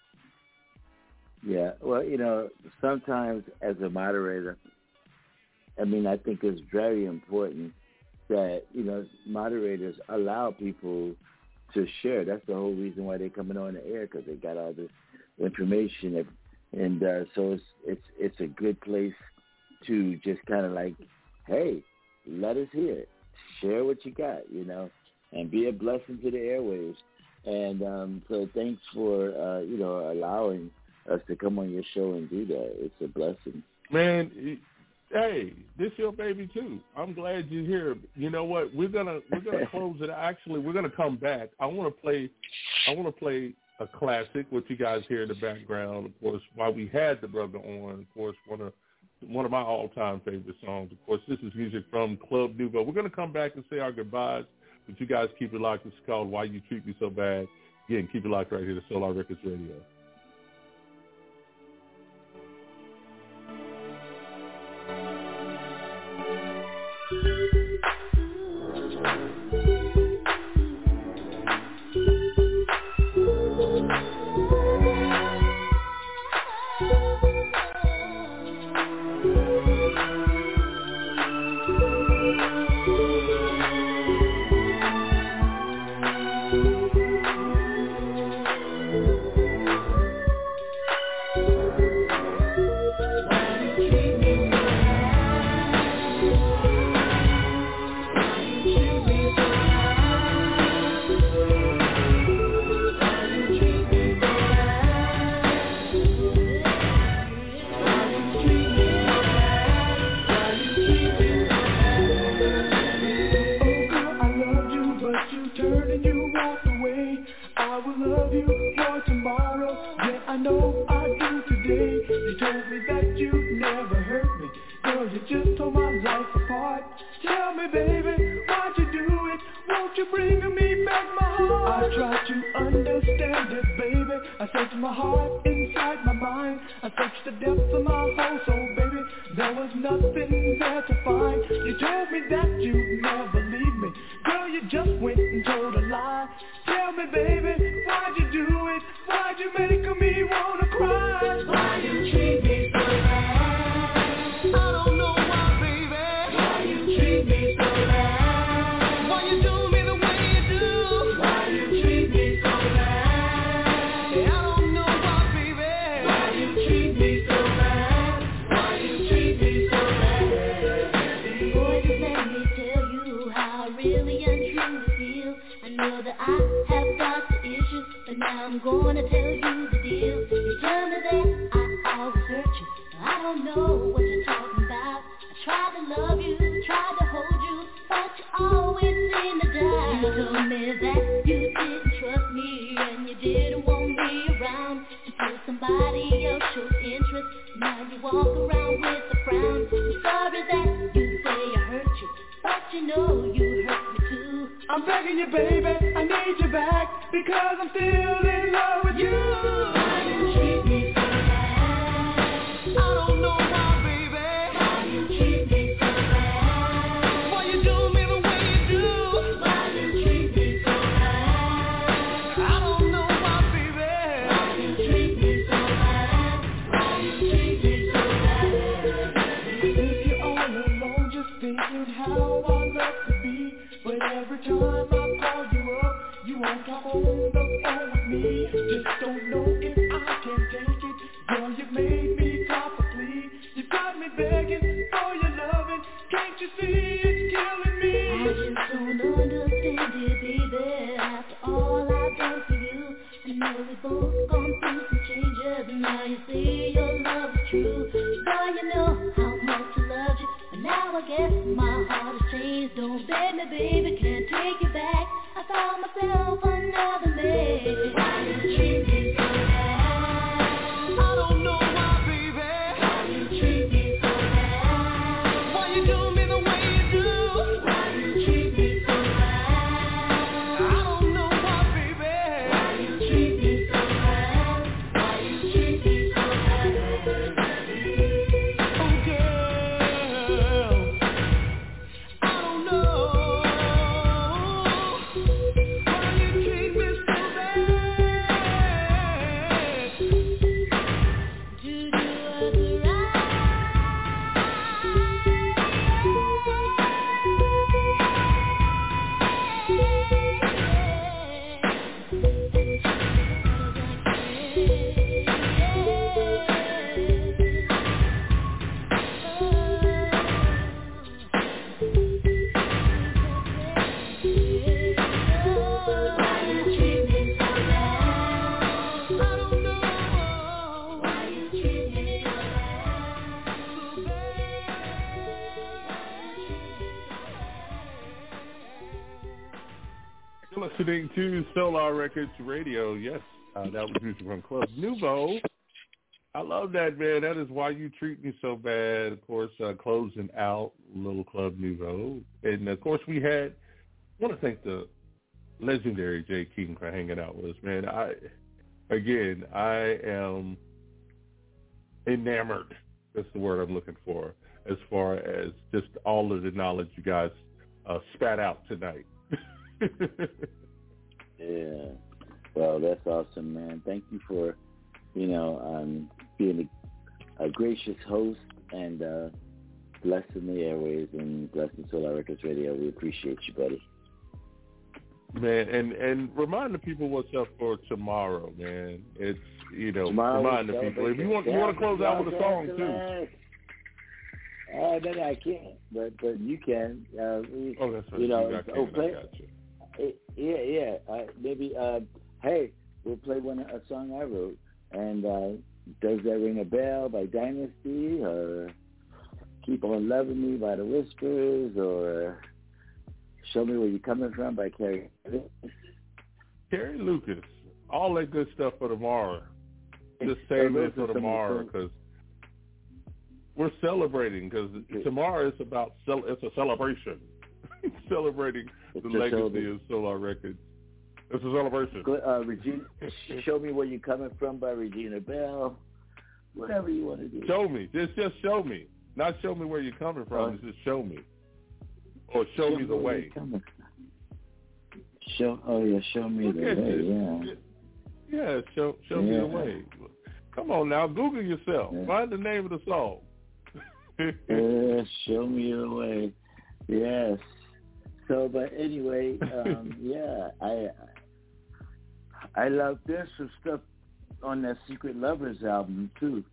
Yeah, well, you know, sometimes as a moderator, I mean, I think it's very important that, you know, moderators allow people to share. That's the whole reason why they're coming on the air, because they got all this information. And uh, so it's, it's, it's a good place to just kind of like, hey, let us hear it. Share what you got, you know, and be a blessing to the airwaves. And um, so thanks for, uh, you know, allowing us to come on your show and do that. It's a blessing. Man, hey, this your baby too. I'm glad you're here. You know what? We're gonna we're gonna close it. Actually, we're gonna come back. I want to play. I want to play a classic, which you guys hear in the background. Of course, while we had the brother on, of course, one of one of my all-time favorite songs. Of course, this is music from Club Nouveau. We're gonna come back and say our goodbyes, but you guys keep it locked. It's called "Why You Treat Me So Bad." Again, keep it locked right here to Solar Records Radio. I have got the issues, but now I'm gonna tell you the deal. I don't know what you're talking about. I tried to love you, tried to hold you, but you always seem to die. You told me that you didn't trust me and you didn't want me around until somebody else showed interest. Now you walk around with a frown. I'm sorry that you say I hurt you, but you know you hurt me too. I'm begging you, baby, I need you back because I'm still in love with you. Why you treat me so bad? I don't know why, baby. Why you treat me so bad? Why you do me the way you do? Why you treat me so bad? I don't know why, baby. Why you treat me so bad? Why you treat me so bad? If you're all alone, just thinking how I love to be, but every time I call you up, you won't come on the phone with me. Just don't know if I can take it. Girl, you've made me properly. You got me begging for your loving. Can't you see it's killing me? I just don't understand it, baby. After all I've done for you, I know we both gone through some changes, and now you see your love is true. Girl, you know how much I loved you, but now I guess my heart has changed. Don't beg me, baby, can't take you back. I found myself another man. Why you treat me so bad? I don't know why, baby. Why you treat me so bad? Why you do me the way you do? Why you treat me so bad? I don't know why, baby. Why you treat me so bad? Why you treat me so bad? Oh, girl, I don't know why you treat me so bad. Do you was Why you treat me so bad? I don't know Why you treat me so You're listening to Solar Records Radio. Yes, uh, that was music from Club Nouveau. I love that, man. That is Why You Treat Me So Bad. Of course, uh, closing out Little Club Nouveau. And, of course, we had, I want to thank the legendary Jay King for hanging out with us, man. I, again, I am enamored. That's the word I'm looking for, as far as just all of the knowledge you guys uh, spat out tonight. Yeah. Well, that's awesome, man. Thank you for, you know, um, being a, a gracious host and uh, blessing the airways and blessing Solar Records Radio. We appreciate you, buddy. Man, and, and remind the people what's up for tomorrow, man. It's, you know, Tomorrow remind the people. If you want, you want to close out with a song, too. Oh, no, no, I can't, but but you can. Uh, we, Oh, that's right. You know, You it's got oh, King, play, I got you. it, yeah, yeah. Uh, maybe, uh, hey, we'll play one a song I wrote. And uh, Does That Ring a Bell by Dynasty, or Keep On Loving Me by The Whispers, or Show Me Where You're Coming From by Carrie Lucas. Carrie Lucas, all that good stuff for tomorrow. Just save it for tomorrow because we're celebrating. Because tomorrow is about cel- it's a celebration, celebrating It's the a legacy celebration. of Solar Records. It's a celebration. Uh, Regina, Show Me Where You're Coming From by Regina Bell. Whatever you want to do. Show me, just just show me, not show me where you're coming from. Uh, It's just show me, or show, show me the where way. you're coming from. Show, oh yeah, show me Look the at way. this. Yeah. Yeah, show show me Yeah. the way. Come on now, Google yourself. Yeah. Find the name of the song. Yeah, show me the way. Yes. So, but anyway, um, yeah, I I love there's some stuff on that Secret Lovers album too.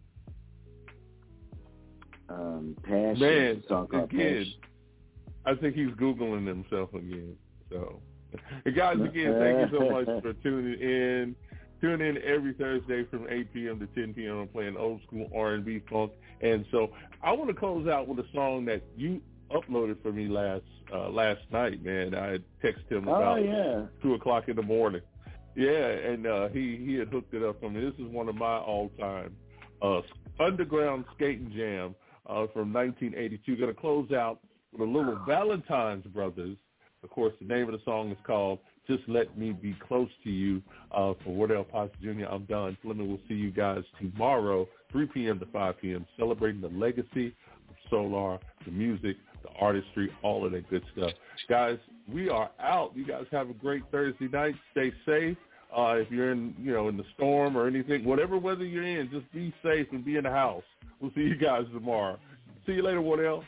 Um, Passion, Man, a song called again, Passion. I think he's Googling himself again. So, and guys, again, thank you so much for tuning in. Tune in every Thursday from eight p.m. to ten p.m. I'm playing old school R and B funk. And so I want to close out with a song that you uploaded for me last uh, last night, man. I had texted him about oh, yeah. two o'clock in the morning. Yeah, and uh, he, he had hooked it up for me. This is one of my all-time uh, underground skating jam uh, from nineteen eighty-two. Going to close out with a little Valentine's Brothers. Of course, the name of the song is called Just Let Me Be Close to You. Uh, for Wardell Potts Junior, I'm Don Fleming. We'll see you guys tomorrow, three p.m. to five p.m., celebrating the legacy of Solar, the music, the artistry, all of that good stuff. Guys, we are out. You guys have a great Thursday night. Stay safe. Uh, if you're in, you know, in the storm or anything, whatever weather you're in, just be safe and be in the house. We'll see you guys tomorrow. See you later, Wardell.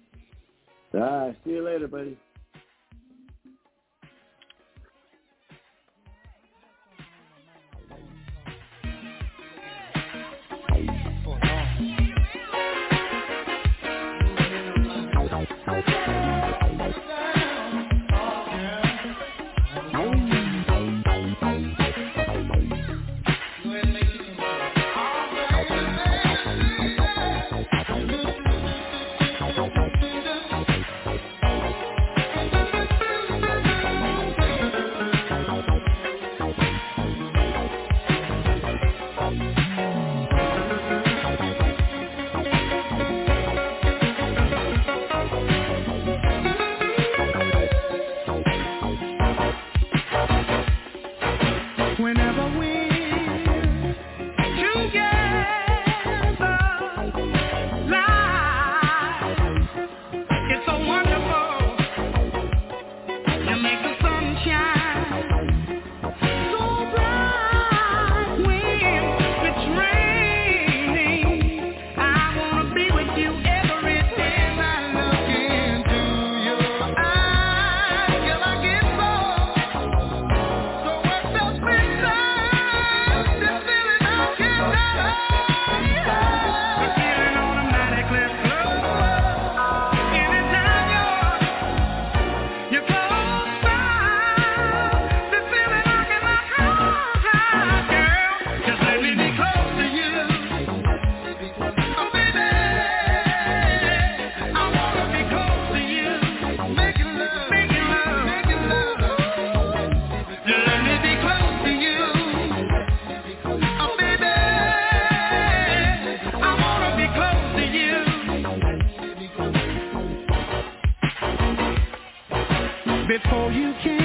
All right. See you later, buddy. Before you can